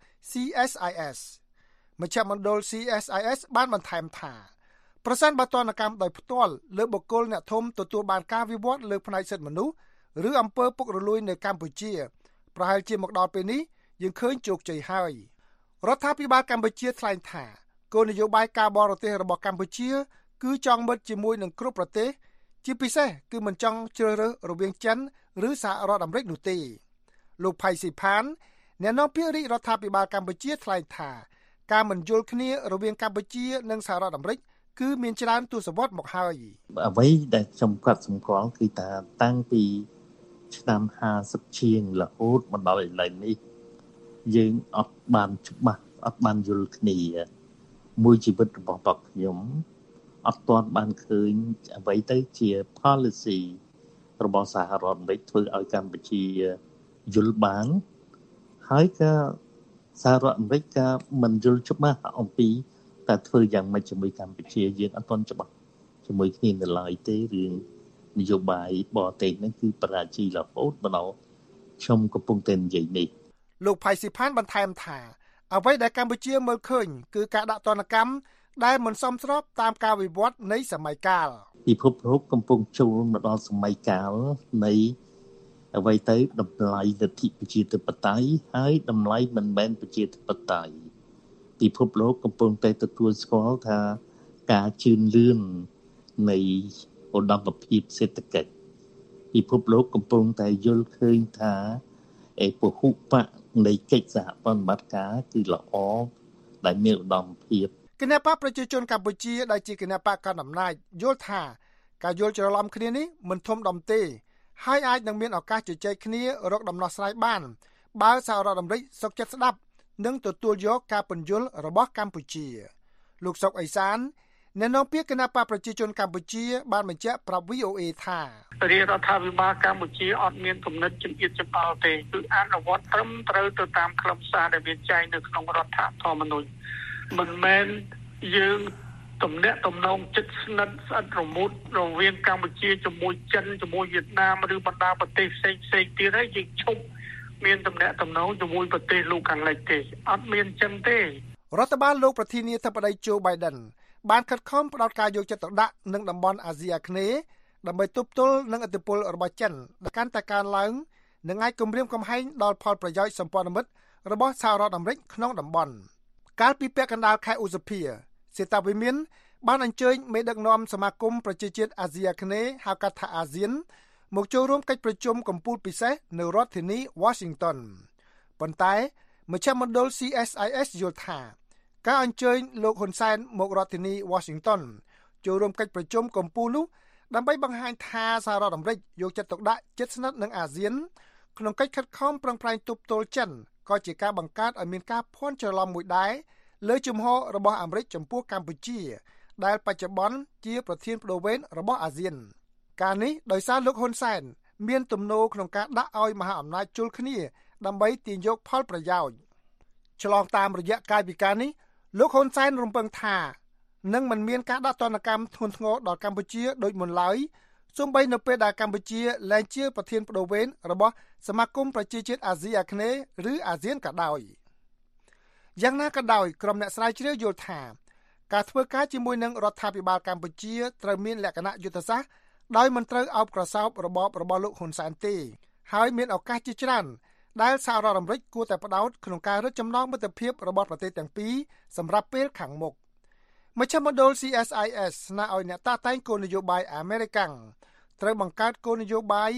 CSIS មជ្ឈមណ្ឌល CSIS បានបន្ថែមថាប្រសិនបើទណ្ឌកម្មដោយផ្ទាល់លើបុគ្គលអ្នកធំទទួលបានការវិវត្តលើផ្នែកសិទ្ធិមនុស្សឬអំពើពុករលួយនៅកម្ពុជាប្រហែលជាមកដល់ពេលនេះយើងឃើញជោគជ័យហើយរដ្ឋាភិបាលកម្ពុជាថ្លែងថាគោលនយោបាយការបរទេសរបស់កម្ពុជាគឺចង់មិត្តជាមួយនឹងគ្រប់ប្រទេសជាពិសេសគឺមិនចង់ជ្រើសរើសរវាងចិនឬសហរដ្ឋអាមេរិកនោះទេលោកផៃស៊ីផានអ្នកនាំពាក្យរាជរដ្ឋាភិបាលកម្ពុជាថ្លែងថាការមិនយល់គ្នារវាងកម្ពុជានិងសហរដ្ឋអាមេរិកគឺមានច្រើនទសវត្សរ៍មកហើយអ្វីដែលខ្ញុំកត់សម្គាល់គឺថាតាំងពីឆ្នាំ50ជាងរហូតមកដល់ឥឡូវនេះយើងអត់បានច្បាស់អត់បានយល់គ្នាមួយជីវិតរបស់ពួកខ្ញុំអត់ទាន់បានឃើញអ្វីទៅជា policy របស់សហរដ្ឋអាមេរិកធ្វើឲ្យកម្ពុជាយល់បានហើយក៏សហរដ្ឋអាមេរិកក៏មិនយល់ច្បាស់អំពីតែធ្វើយ៉ាងម៉េចជាមួយកម្ពុជាយើងអត់ទាន់ច្បាស់ជាមួយគ្នានៅឡើយទេរឿងនយោបាយបរទេសហ្នឹងគឺបរាជ័យរហូតមកដល់ខ្ញុំកំពុងតែនិយាយនេះលោកផៃស៊ីផានបន្ថែមថាអ្វីដែលកម្ពុជាមើលឃើញគឺការដាក់ទណ្ឌកម្មដែលមិនសមស្របតាមការវិវត្តនៃសម័យកាលពិភពលោកកំពុងចូលមកដល់សម័យកាលនៃអ្វីទៅតម្លៃលទ្ធិប្រជាធិបតេយ្យហើយតម្លៃមិនមែនប្រជាធិបតេយ្យពិភពលោកកំពុងតែទទួលស្គាល់ថាការជឿនលឿននៃឧត្តមភាពសេដ្ឋកិច្ចពិភពលោកកំពុងតែយល់ឃើញថាពហុបកនៃកិច្ចសហប្រតិបត្តិការគឺល្អដែលមានឧត្តមភាពគណបកប្រជាជនកម្ពុជាដែលជាគណបកកណ្ដាលអំណាចយល់ថាការយល់ច្រឡំគ្នានេះមិនធំដុំទេហើយអាចនឹងមានឱកាសជជែកគ្នារកដំណោះស្រាយបានបើសហរដ្ឋអាមេរិកសុខចិត្តស្ដាប់និងទទួលយកការពន្យល់របស់កម្ពុជាលោកសុកអេសានអ្នកនាំពាក្យគណបកប្រជាជនកម្ពុជាបានបញ្ជាក់ប្រាប់ VOA ថារាជរដ្ឋាភិបាលកម្ពុជាអត់មានគំនិតជំអៀតចំអល់ទេគឺអនុវត្តត្រឹមត្រូវទៅតាមខ្លឹមសារដែលមានចែងនៅក្នុងរដ្ឋធម្មនុញ្ញមិនមែនយើងទំនាក់ទំនងជិតស្និទ្ធស្អិតរមួតរវាងកម្ពុជាជាមួយចិនជាមួយវៀតណាមឬបណ្ដាប្រទេសផ្សេងទៀតហើយយើងឈប់មានទំនាក់ទំនងជាមួយប្រទេសលោកខាងលិចទេអត់មានចឹងទេរដ្ឋបាលលោកប្រធានាធិបតី Joe Biden បានខិតខំផ្ដោតការយកចិត្តទុកដាក់នឹងតំបន់អាស៊ីអាគ្នេយ៍ដើម្បីទប់ទល់នឹងឥទ្ធិពលរបស់ចិនដែលកាន់តែកើនឡើងនិងអាចគំរាមកំហែងដល់ផលប្រយោជន៍សម្ព័ន្ធមិត្តរបស់សហរដ្ឋអាមេរិកក្នុងតំបន់កាលពីពាក់កណ្ដាលខែឧសភាសេតាវិមានបានអញ្ជើញមេដឹកនាំសមាគមប្រជាជាតិអាស៊ីអាគ្នេយ៍ហៅកាត់ថាអាស៊ានមកចូលរួមកិច្ចប្រជុំកំពូលពិសេសនៅរដ្ឋធានី Washington ប៉ុន្តែមជ្ឈមណ្ឌល CSIS យល់ថាការអញ្ជើញលោកហ៊ុនសែនមករដ្ឋធានី Washington ចូលរួមកិច្ចប្រជុំកំពូលនោះដើម្បីបង្ហាញថាសហរដ្ឋអាមេរិកយកចិត្តទុកដាក់ជិតស្និទ្ធនឹងអាស៊ានក្នុងកិច្ចខិតខំប្រឹងប្រែងទប់ទល់ចិនក៏ជាការបង្កើតឲ្យមានការភាន់ច្រឡំមួយដែរលើជំហររបស់អាមេរិកចំពោះកម្ពុជាដែលបច្ចុប្បន្នជាប្រធានបដូវវេនរបស់អាស៊ានការនេះដោយសារលោកហ៊ុនសែនមានទំនោរក្នុងការដាក់ឲ្យមហាអំណាចជុលគ្នាដើម្បីទាញយកផលប្រយោជន៍ឆ្លងតាមរយៈកាយវិការនេះលោកហ៊ុនសែនរំពឹងថានឹងមិនមានការដាក់ទណ្ឌកម្មធ្ងន់ធ្ងរដល់កម្ពុជាដូចមុនឡើយសូម្បីនៅពេលដែលកម្ពុជាឡើងជាប្រធានបដូវវេនរបស់សមាគមប្រជាជាតិអាស៊ីអាគ្នេយ៍ឬអាស៊ានក៏ដោយយ៉ាងណាក៏ដោយក្រុមអ្នកស្រាវជ្រាវយល់ថាការធ្វើការជាមួយនឹងរដ្ឋាភិបាលកម្ពុជាត្រូវមានលក្ខណៈយុទ្ធសាស្ត្រដោយមិនត្រូវអោបក្រសោបរបបរបស់លោកហ៊ុនសែនទេហើយមានឱកាសជាច្រើនដែលសហរដ្ឋអាមេរិកគួរតែផ្ដោតក្នុងការរឹតចំណងមិត្តភាពរបស់ប្រទេសទាំងពីរសម្រាប់ពេលខាងមុខមជ្ឈមណ្ឌល CSIS ស្នើឲ្យអ្នកតាក់តែងគោលនយោបាយអាមេរិកត្រូវបង្កើតគោលនយោបាយ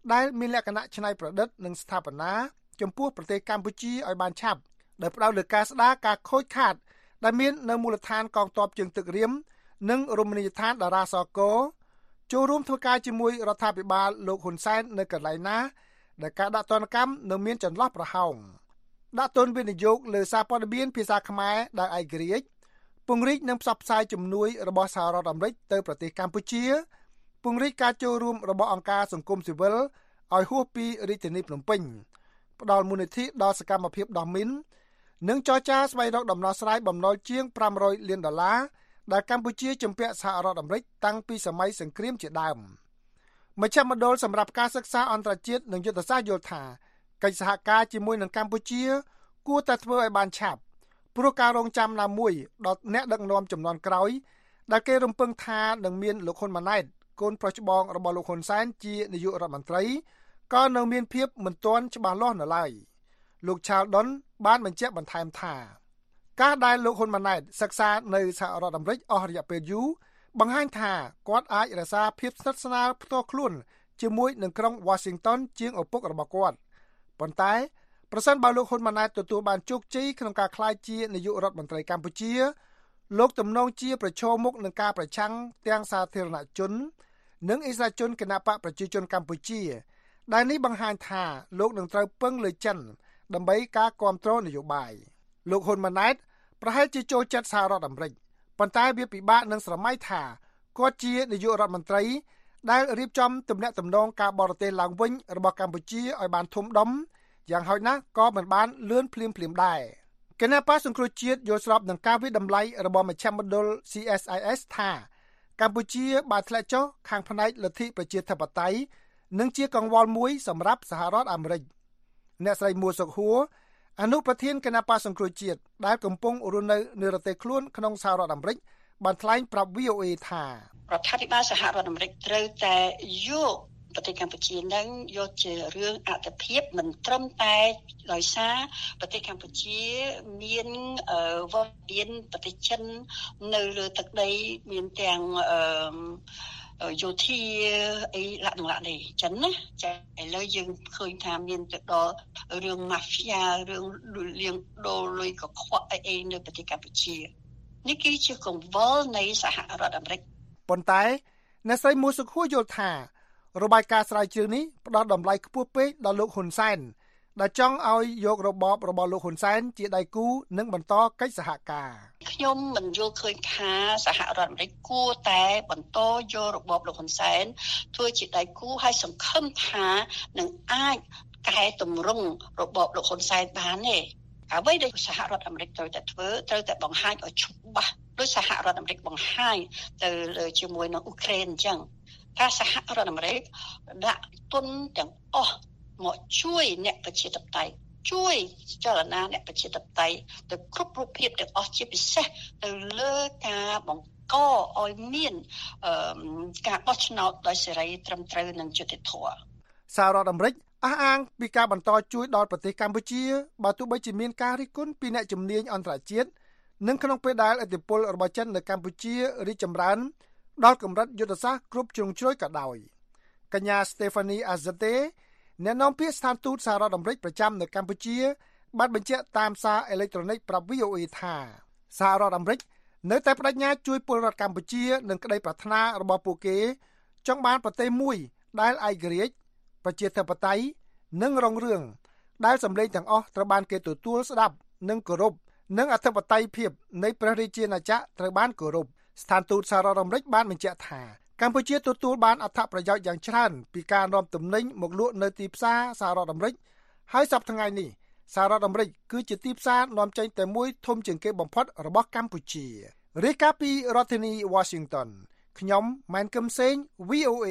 ដែលមានលក្ខណៈច្នៃប្រឌិតនិងស្ថាបនាចំពោះប្រទេសកម្ពុជាឲ្យបានឆាប់ដោយផ្ដោតលើការស្ដារការខូចខាតដែលមាននៅមូលដ្ឋានកងទ័ពជើងទឹករៀមនិងរមណីយដ្ឋានតារាសកលចូលរួមធ្វើការជាមួយរដ្ឋាភិបាលលោកហ៊ុនសែននៅកន្លែងណាដែលការដាក់ទណ្ឌកម្មនៅមានចន្លោះប្រហោងដាក់ទណ្ឌវិនិយោគលើសារព័ត៌មានភាសាខ្មែរដែលឯករាជ្យពង្រីកនិងផ្សព្វផ្សាយជំនួយរបស់សហរដ្ឋអាមេរិកទៅប្រទេសកម្ពុជាពង្រីកការចូលរួមរបស់អង្គការសង្គមស៊ីវិលឲ្យហួសពីរាជធានីភ្នំពេញផ្ដល់មូលនិធិដល់សកម្មភាពដោះមីននិងចរចាស្វែងរកដំណោះស្រាយបំណុលជាង$500 លានដែលកម្ពុជាជំពាក់សហរដ្ឋអាមេរិកតាំងពីសម័យសង្គ្រាមជាដើមមជ្ឈមណ្ឌលសម្រាប់ការសិក្សាអន្តរជាតិនិងយុទ្ធសាស្ត្រយល់ថាកិច្ចសហការជាមួយនឹងកម្ពុជាគួរតែធ្វើឲ្យបានឆាប់ព្រោះការរងចាំណាមួយដល់អ្នកដឹកនាំជំនាន់ក្រោយដែលគេរំពឹងថានឹងមានលោកហ៊ុនម៉ាណែតកូនប្រុសច្បងរបស់លោកហ៊ុនសែនជានាយករដ្ឋមន្ត្រីក៏នៅមានភាពមិនទាន់ច្បាស់លាស់នៅឡើយលោកឆាលដុនបានបញ្ជាក់បន្ថែមថាការដែលលោកហ៊ុនម៉ាណែតសិក្សានៅសហរដ្ឋអាមេរិកអស់រយៈពេលយូរបង្ហាញថាគាត់អាចរក្សាភាពស្និទ្ធស្នាលផ្ទាល់ខ្លួនជាមួយនឹងក្រុង Washington ជាងឪពុករបស់គាត់ប៉ុន្តែប្រសិនបើលោកហ៊ុនម៉ាណែតទទួលបានជោគជ័យក្នុងការក្លាយជានាយករដ្ឋមន្ត្រីកម្ពុជាលោកទំនងជាប្រឈមមុខនឹងការប្រឆាំងទាំងសាធារណជននិងអិសរាជជនគណបកប្រជាជនកម្ពុជាដែលនេះបង្ហាញថាលោកនឹងត្រូវពឹងលើចិនដើម្បីការគ្រប់គ្រងនយោបាយលោកហ៊ុនម៉ាណែតប្រហែលជាចូលចិត្តសហរដ្ឋអាមេរិកប៉ុន្តែវាពិបាកនឹងស្រមៃថាគាត់ជានាយករដ្ឋមន្ត្រីដែលរៀបចំទំនាក់ទំនងការបរទេសឡើងវិញរបស់កម្ពុជាឲ្យបានធំដុំយ៉ាងហោចណាស់ក៏មិនបានលឿនភ្លាមដែរគណៈបកសង្គ្រោះជាតិយល់ស្របនឹងការវិតម្លៃរបស់មជ្ឈមណ្ឌល CSIS ថាកម្ពុជាបានធ្លាក់ចុះខាងផ្នែកលទ្ធិប្រជាធិបតេយ្យនិងជាកង្វល់មួយសម្រាប់សហរដ្ឋអាមេរិកអ្នកស្រីមួសុខហួរអនុប្រធានគណៈបកសង្គ្រោះជាតិដែលកំពុងរស់នៅនិរទេសខ្លួនក្នុងសហរដ្ឋអាមេរិកបានថ្លែងប្រាប់ VOA ថារដ្ឋាភិបាលសហរដ្ឋអាមេរិកត្រូវតែយកប្រទេសកម្ពុជានឹងយកជារឿងអត្ថភាពមិនត្រឹមតែដោយសារប្រទេសកម្ពុជាមានវត្តមានប្រទេសចិននៅលើទឹកដីមានទាំងយោធាអីលក្ខណៈនេះចឹងណាចាឥឡូវយើងឃើញថាមានទៅដល់រឿង mafia រឿងលៀងដូរលុយកខ្វក់អីនៅប្រទេសកម្ពុជានេះគឺជាកង្វល់នៃសហរដ្ឋអាមេរិកប៉ុន្តែអ្នកស្រីមួសុខួរយល់ថារបាយការណ៍ស្រាវជ្រាវនេះផ្ដល់តម្លៃខ្ពស់ពេកដល់លោកហ៊ុនសែនដែលចង់ឲ្យយករបបរបស់លោកហ៊ុនសែនជាដៃគូនិងបន្តកិច្ចសហការខ្ញុំមិនយល់ឃើញថាសហរដ្ឋអាមេរិកគួរតែបន្តយករបបលោកហ៊ុនសែនធ្វើជាដៃគូឲ្យសង្ឃឹមថានឹងអាចកែតម្រង់របបលោកហ៊ុនសែនបានទេអ្វីដែលសហរដ្ឋអាមេរិកត្រូវតែបង្ហាញឲ្យច្បាស់ដោយសហរដ្ឋអាមេរិកបង្ហាញទៅជាមួយនឹងអ៊ុក្រែនអញ្ចឹងថាសហរដ្ឋអាមេរិកដាក់ទុនទាំងអស់មកជួយអ្នកប្រជាធិបតេយ្យជួយចលនាអ្នកប្រជាធិបតេយ្យទៅគ្រប់រូបភាពទាំងអស់ជាពិសេសទៅលើការបង្កឲ្យមានការបោះឆ្នោតដោយសេរីត្រឹមត្រូវនិងយុត្តិធម៌សហរដ្ឋអាមេរិកអះអាងពីការបន្តជួយដល់ប្រទេសកម្ពុជាបើទោះបីជាមានការរិះគន់ពីអ្នកជំនាញអន្តរជាតិនិងក្នុងពេលដែលឥទ្ធិពលរបស់ចិននៅកម្ពុជារីកចម្រើនដល់កម្រិតយុទ្ធសាស្ត្រគ្រប់ជ្រុងជ្រោយក៏ដោយកញ្ញា Stephanie Azate អ្នកនាំពាក្យស្ថានទូតសហរដ្ឋអាមេរិកប្រចាំនៅកម្ពុជាបានបញ្ជាក់តាមសារអេឡិចត្រូនិកប្រាប់ VOA ថាសហរដ្ឋអាមេរិកនៅតែបដិញ្ញាជួយពលរដ្ឋកម្ពុជានឹងក្តីប្រាថ្នារបស់ពួកគេចង់បានប្រទេសមួយដែលឯករាជ្យប្រជាធិបតេយ្យនិងរុងរឿងដែលសម្លេងទាំងអស់ត្រូវបានគេទទួលស្ដាប់និងគោរពនិងអធិបតេយ្យភាពនៃព្រះរាជាណាចក្រត្រូវបានគោរពស្ថានទូតសហរដ្ឋអាមេរិកបានបញ្ជាក់ថាកម្ពុជាទទួលបានអត្ថប្រយោជន៍យ៉ាងច្រើនពីការនាំទំនិញមកលក់នៅទីផ្សារសហរដ្ឋអាមេរិកហើយសប្តាហ៍ថ្ងៃនេះសហរដ្ឋអាមេរិកគឺជាទីផ្សារនាំចេញតែមួយធំជាងគេបំផុតរបស់កម្ពុជារាយការណ៍ពីរដ្ឋធានី Washington ខ្ញុំម៉ែនកឹមសេង VOA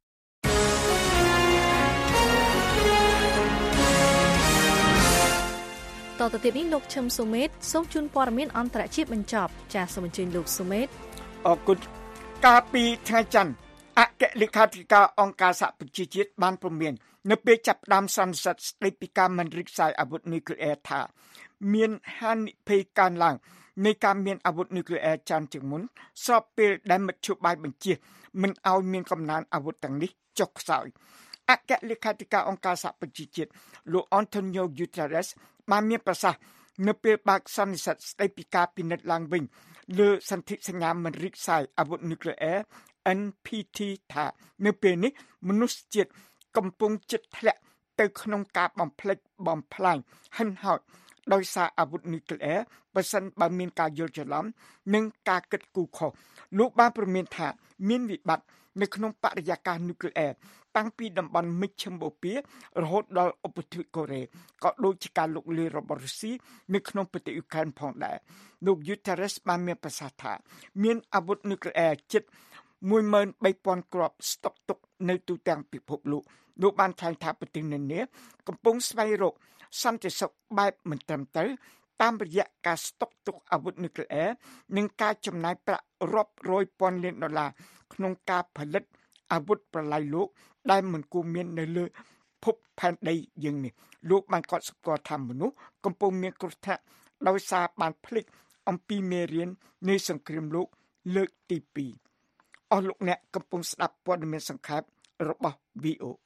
តទៅទៀតនេះលោកឈឹមសុមេតសូមជូនព័ត៌មានអន្តរជាតិបញ្ចប់ចាសសូមអញ្ជើញលោកសុមេតអរគុណកាលពីថ្ងៃច័ន្ទអគ្គលេខាធិការអង្គការសហប្រជាជាតិបានព្រមាននៅពេលចាប់ផ្ដើមសន្និសីទស្ដីពីការមិនរិះគន់អាវុធនុយក្លេអ៊ែរថាមានហានិភ័យកើនឡើងនៃការមានអាវុធនុយក្លេអ៊ែរច្រើនជាងមុនស្របពេលដែលមជ្ឈបាយបញ្ជាមិនឲ្យមានកំណើនអាវុធទាំងនេះចុះខ្សោយអគ្គលេខាធិការអង្គការសហប្រជាជាតិលោក Antonio Guterres បានមានប្រសាសន៍នៅពេលបើកសន្និសីទស្ដីពីការពិនិត្យឡើងវិញលើសន្ធិសញ្ញាមិនរីកសាយអាវុធនុយក្លេអ៊ែរ NPT ថានៅពេលនេះមនុស្សជាតិកំពុងជិតធ្លាក់ទៅក្នុងការបំផ្លិចបំផ្លាញហិនហោចដោយសារអាវុធនុយក្លេអ៊ែរបើសិនបើមានការយល់ច្រឡំនិងការគិតគូរខុសលោកបានព្រមានថាមានវិបត្តិនៅក្នុងបរិយាកាសនុយក្លេអ៊ែរតាំងពីតំបន់មិជ្ឈបូព៌ារហូតដល់ឧបទ្វីបកូរ៉េក៏ដូចជាការលុកលាយរបស់រុស្ស៊ីនៅក្នុងប្រទេសអ៊ុក្រែនផងដែរលោក Guterres បានមានប្រសាសន៍ថាមានអាវុធនុយក្លេអ៊ែរជិត 13,000 គ្រាប់ស្តុកទុកនៅទូទាំងពិភពលោកបានថ្លែងថាប្រទេសនានាកំពុងស្វែងរកសន្តិសុខបែបមិនត្រឹមត្រូវតាមរយៈការស្តុកទុកអាវុធនុយក្លេអ៊ែរនិងការចំណាយប្រាក់រាប់រយពាន់លានដុល្លារក្នុងការផលិតអាវុធប្រឡាយលោកដែលមិនគួរមាននៅលើភពផែនដីយើងនេះលោកបានកត់សម្គាល់ថាមនុស្សកំពុងមានគ្រោះថ្នាក់ដោយសារបានភ្លេចអំពីមេរៀននៃសង្គ្រាមលោកលើកទី2អស់លោកអ្នកកំពុងស្ដាប់ព័ត៌មានសង្ខេបរបស់ VOA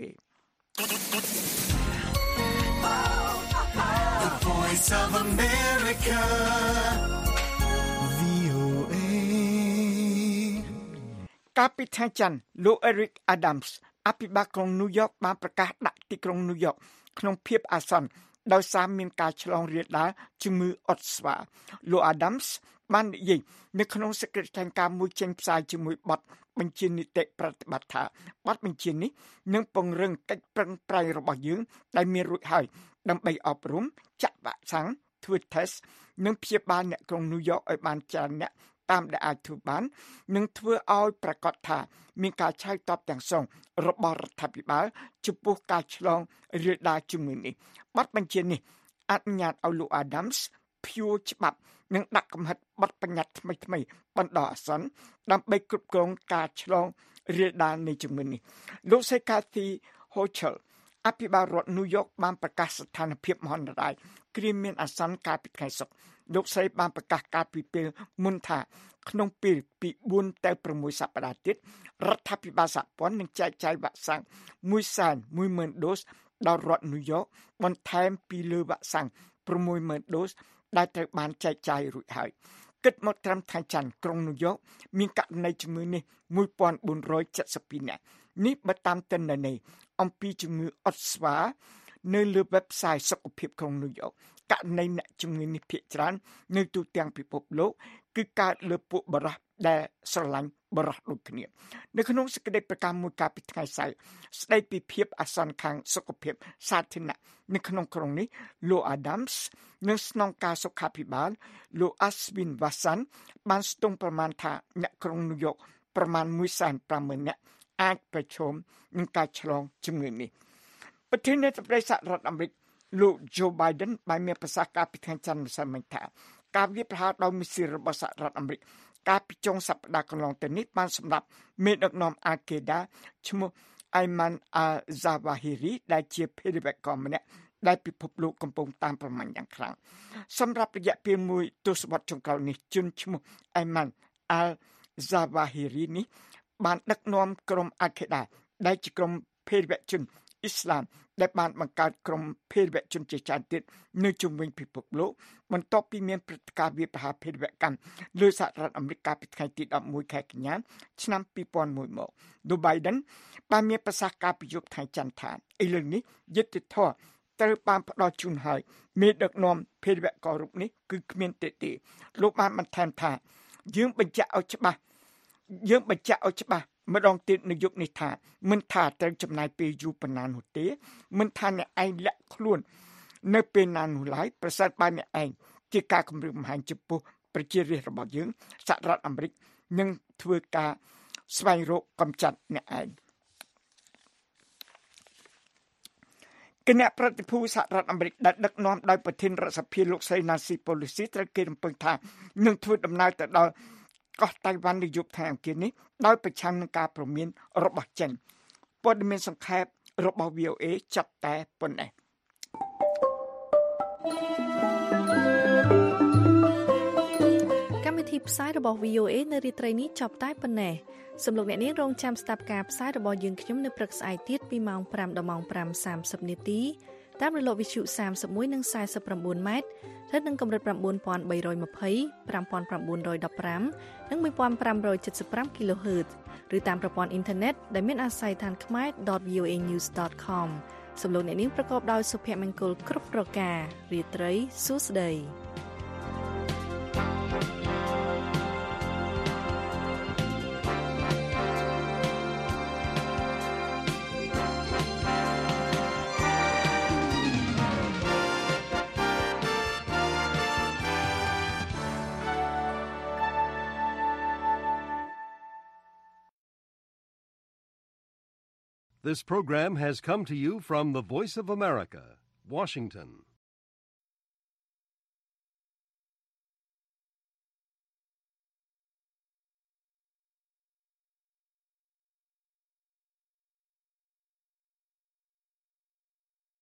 The Voice of America VOA កាលពីថ្ងៃច័ន្ទលោក Eric Adams អភិបាលក្រុង New York បានប្រកាសដាក់ទីក្រុង New York ក្នុងភាពអាសន្នដោយសារមានការឆ្លងរាលដាលជំងឺអុតស្វាលោក Adams បាននិយាយនៅក្នុងសេចក្តីថ្លែងការណ៍មួយចេញផ្សាយជាមួយបទបញ្ជានីតិប្រតិបត្តិថាបទបញ្ជានេះនឹងពង្រឹងកិច្ចប្រឹងប្រែងរបស់យើងដែលមានរួចហើយដើម្បីអប់រំចាក់វ៉ាក់សាំងធ្វើ test និងព្យាបាលអ្នកក្រុង New York ឲ្យបានច្រើនអ្នកតាមដែលអាចធ្វើបាននិងធ្វើឲ្យប្រកាសថាមានការឆ្លើយតបទាំងស្រុងរបស់រដ្ឋាភិបាលចំពោះការឆ្លងរាលដាលជំងឺនេះបទបញ្ជានេះអនុញ្ញាតឲ្យលោក Adams ព្យួរច្បាប់និងដាក់កំហិតបទបញ្ញត្តិថ្មីៗបណ្ដោះអាសន្នដើម្បីគ្រប់គ្រងការឆ្លងរាលដាលនៃជំងឺនេះលោកសេកាធី Hochul អភិបាលរដ្ឋ New York បានប្រកាសស្ថានភាពមហន្តរាយគ្រាមានអាសន្នកាលពីថ្ងៃសុក្រលោកស្រីបានប្រកាសកាលពីពេលមុនថាក្នុងពេលពី4ទៅ6សប្តាហ៍ទៀតរដ្ឋាភិបាលសហព័ន្ធនឹងចែកចាយវ៉ាក់សាំង 110,000 ដូសដល់រដ្ឋ New York បន្ថែមពីលើវ៉ាក់សាំង 60,000 ដូសដែលត្រូវបានចែកចាយរួចហើយគិតមកត្រឹមថ្ងៃច័ន្ទក្រុង New York មានករណីជំងឺនេះ 1,472 នាក់នេះបើតាមទិន្នន័យអំពីជំងឺអុតស្វានៅលើ website សុខភាពក្រុង New York ករណីអ្នកជំងឺនេះភាគច្រើននៅទូទាំងពិភពលោកគឺកើតលើពួកបរិសុទ្ធដែលស្រឡាញ់បរិសុទ្ធដូចគ្នានៅក្នុងសេចក្តីប្រកាសមួយកាលពីថ្ងៃសៅរ៍ស្តីពីភាពអាសន្នខាងសុខភាពសាធារណៈនៅក្នុងក្រុងនេះលោក Adams និងស្នងការសុខាភិបាលលោក Ashwin Vasan បានស្ទង់ប្រមាណថាអ្នកក្រុង New York ប្រមាណ 150,000 នាក់អាចប្រឈមនឹងការឆ្លងជំងឺនេះប្រធានាធិបតីសហរដ្ឋអាមេរិកលោក Joe Biden បានមានប្រសាសន៍កាលពីថ្ងៃច័ន្ទម្សិលមិញថាការវាយប្រហារដោយមីស៊ីលរបស់សហរដ្ឋអាមេរិកកាលពីចុងសប្តាហ៍កន្លងទៅនេះបានសម្រាប់មេដឹកនាំ Al-Qaeda ឈ្មោះ Ayman al-Zawahiri ដែលជាភេរវករម្នាក់ដែលពិភពលោកកំពុងតាមប្រមាញ់យ៉ាងខ្លាំងសម្រាប់រយៈពេលមួយទសវត្សរ៍ចុងក្រោយនេះជនឈ្មោះ Ayman al-Zawahiri នេះបានដឹកនាំក្រុម Al-Qaeda ដែលជាក្រុមភេរវជនអ៊ីស្លាមដែលបានបង្កើតក្រុមភេរវជនជាច្រើនទៀតនៅជុំវិញពិភពលោកបន្ទាប់ពីមានព្រឹត្តិការណ៍វាយប្រហារភេរវកម្មលើសហរដ្ឋអាមេរិកកាលពីថ្ងៃទី11ខែកញ្ញាឆ្នាំ2001មកលោក Biden បានមានប្រសាសន៍កាលពីយប់ថ្ងៃច័ន្ទថាឥឡូវនេះយុត្តិធម៌ត្រូវបានផ្ដល់ជូនហើយមេដឹកនាំភេរវកររូបនេះគឺគ្មានទេលោកបានបន្ថែមថាយើងបញ្ជាក់ឲ្យច្បាស់ម្ដងទៀតនៅយុគនេះថាមិនថាត្រូវចំណាយពេលយូរប៉ុណ្ណានោះទេមិនថាអ្នកឯងលាក់ខ្លួននៅពេលណានោះឡើយប្រសិនបើអ្នកឯងជាការគំរាមកំហែងចំពោះប្រជារាស្ត្ររបស់យើងសហរដ្ឋអាមេរិកនឹងធ្វើការស្វែងរកកម្ចាត់អ្នកឯងគណៈប្រតិភូសហរដ្ឋអាមេរិកដែលដឹកនាំដោយប្រធានរដ្ឋសភាលោកស្រី Nancy Pelosi ត្រូវគេរំពឹងថានឹងធ្វើដំណើរទៅដល់កោះតៃវ៉ាន់នៅយប់ថ្ងៃអង្គារនេះដោយប្រឆាំងនឹងការព្រមានរបស់ចិនព័ត៌មានសង្ខេបរបស់ VOA ចាប់តែប៉ុណ្ណេះកម្មវិធីពីផ្សាយរបស់ VOA នៅរាត្រីនេះចប់តែប៉ុណ្ណេះសូមលោកអ្នកនាងរងចាំស្ដាប់ការផ្សាយរបស់យើងខ្ញុំនៅព្រឹកស្អែកទៀតពីម៉ោង 5 ដល់ម៉ោង 5:30 នាទីតាមរលកវិទ្យុ31និង49ម៉ែត្រស្ថិតនឹងកម្រិត 9320 5915 និង 1575 kHz ឬតាមប្រព័ន្ធអ៊ីនធឺណិតដែលមានអាស័យដ្ឋានខ្មែរ .voanews.com សូមលោកអ្នកនាងប្រកបដោយសុភមង្គលគ្រប់ប្រការរាត្រីសួស្តី This program has come to you from the Voice of America, Washington.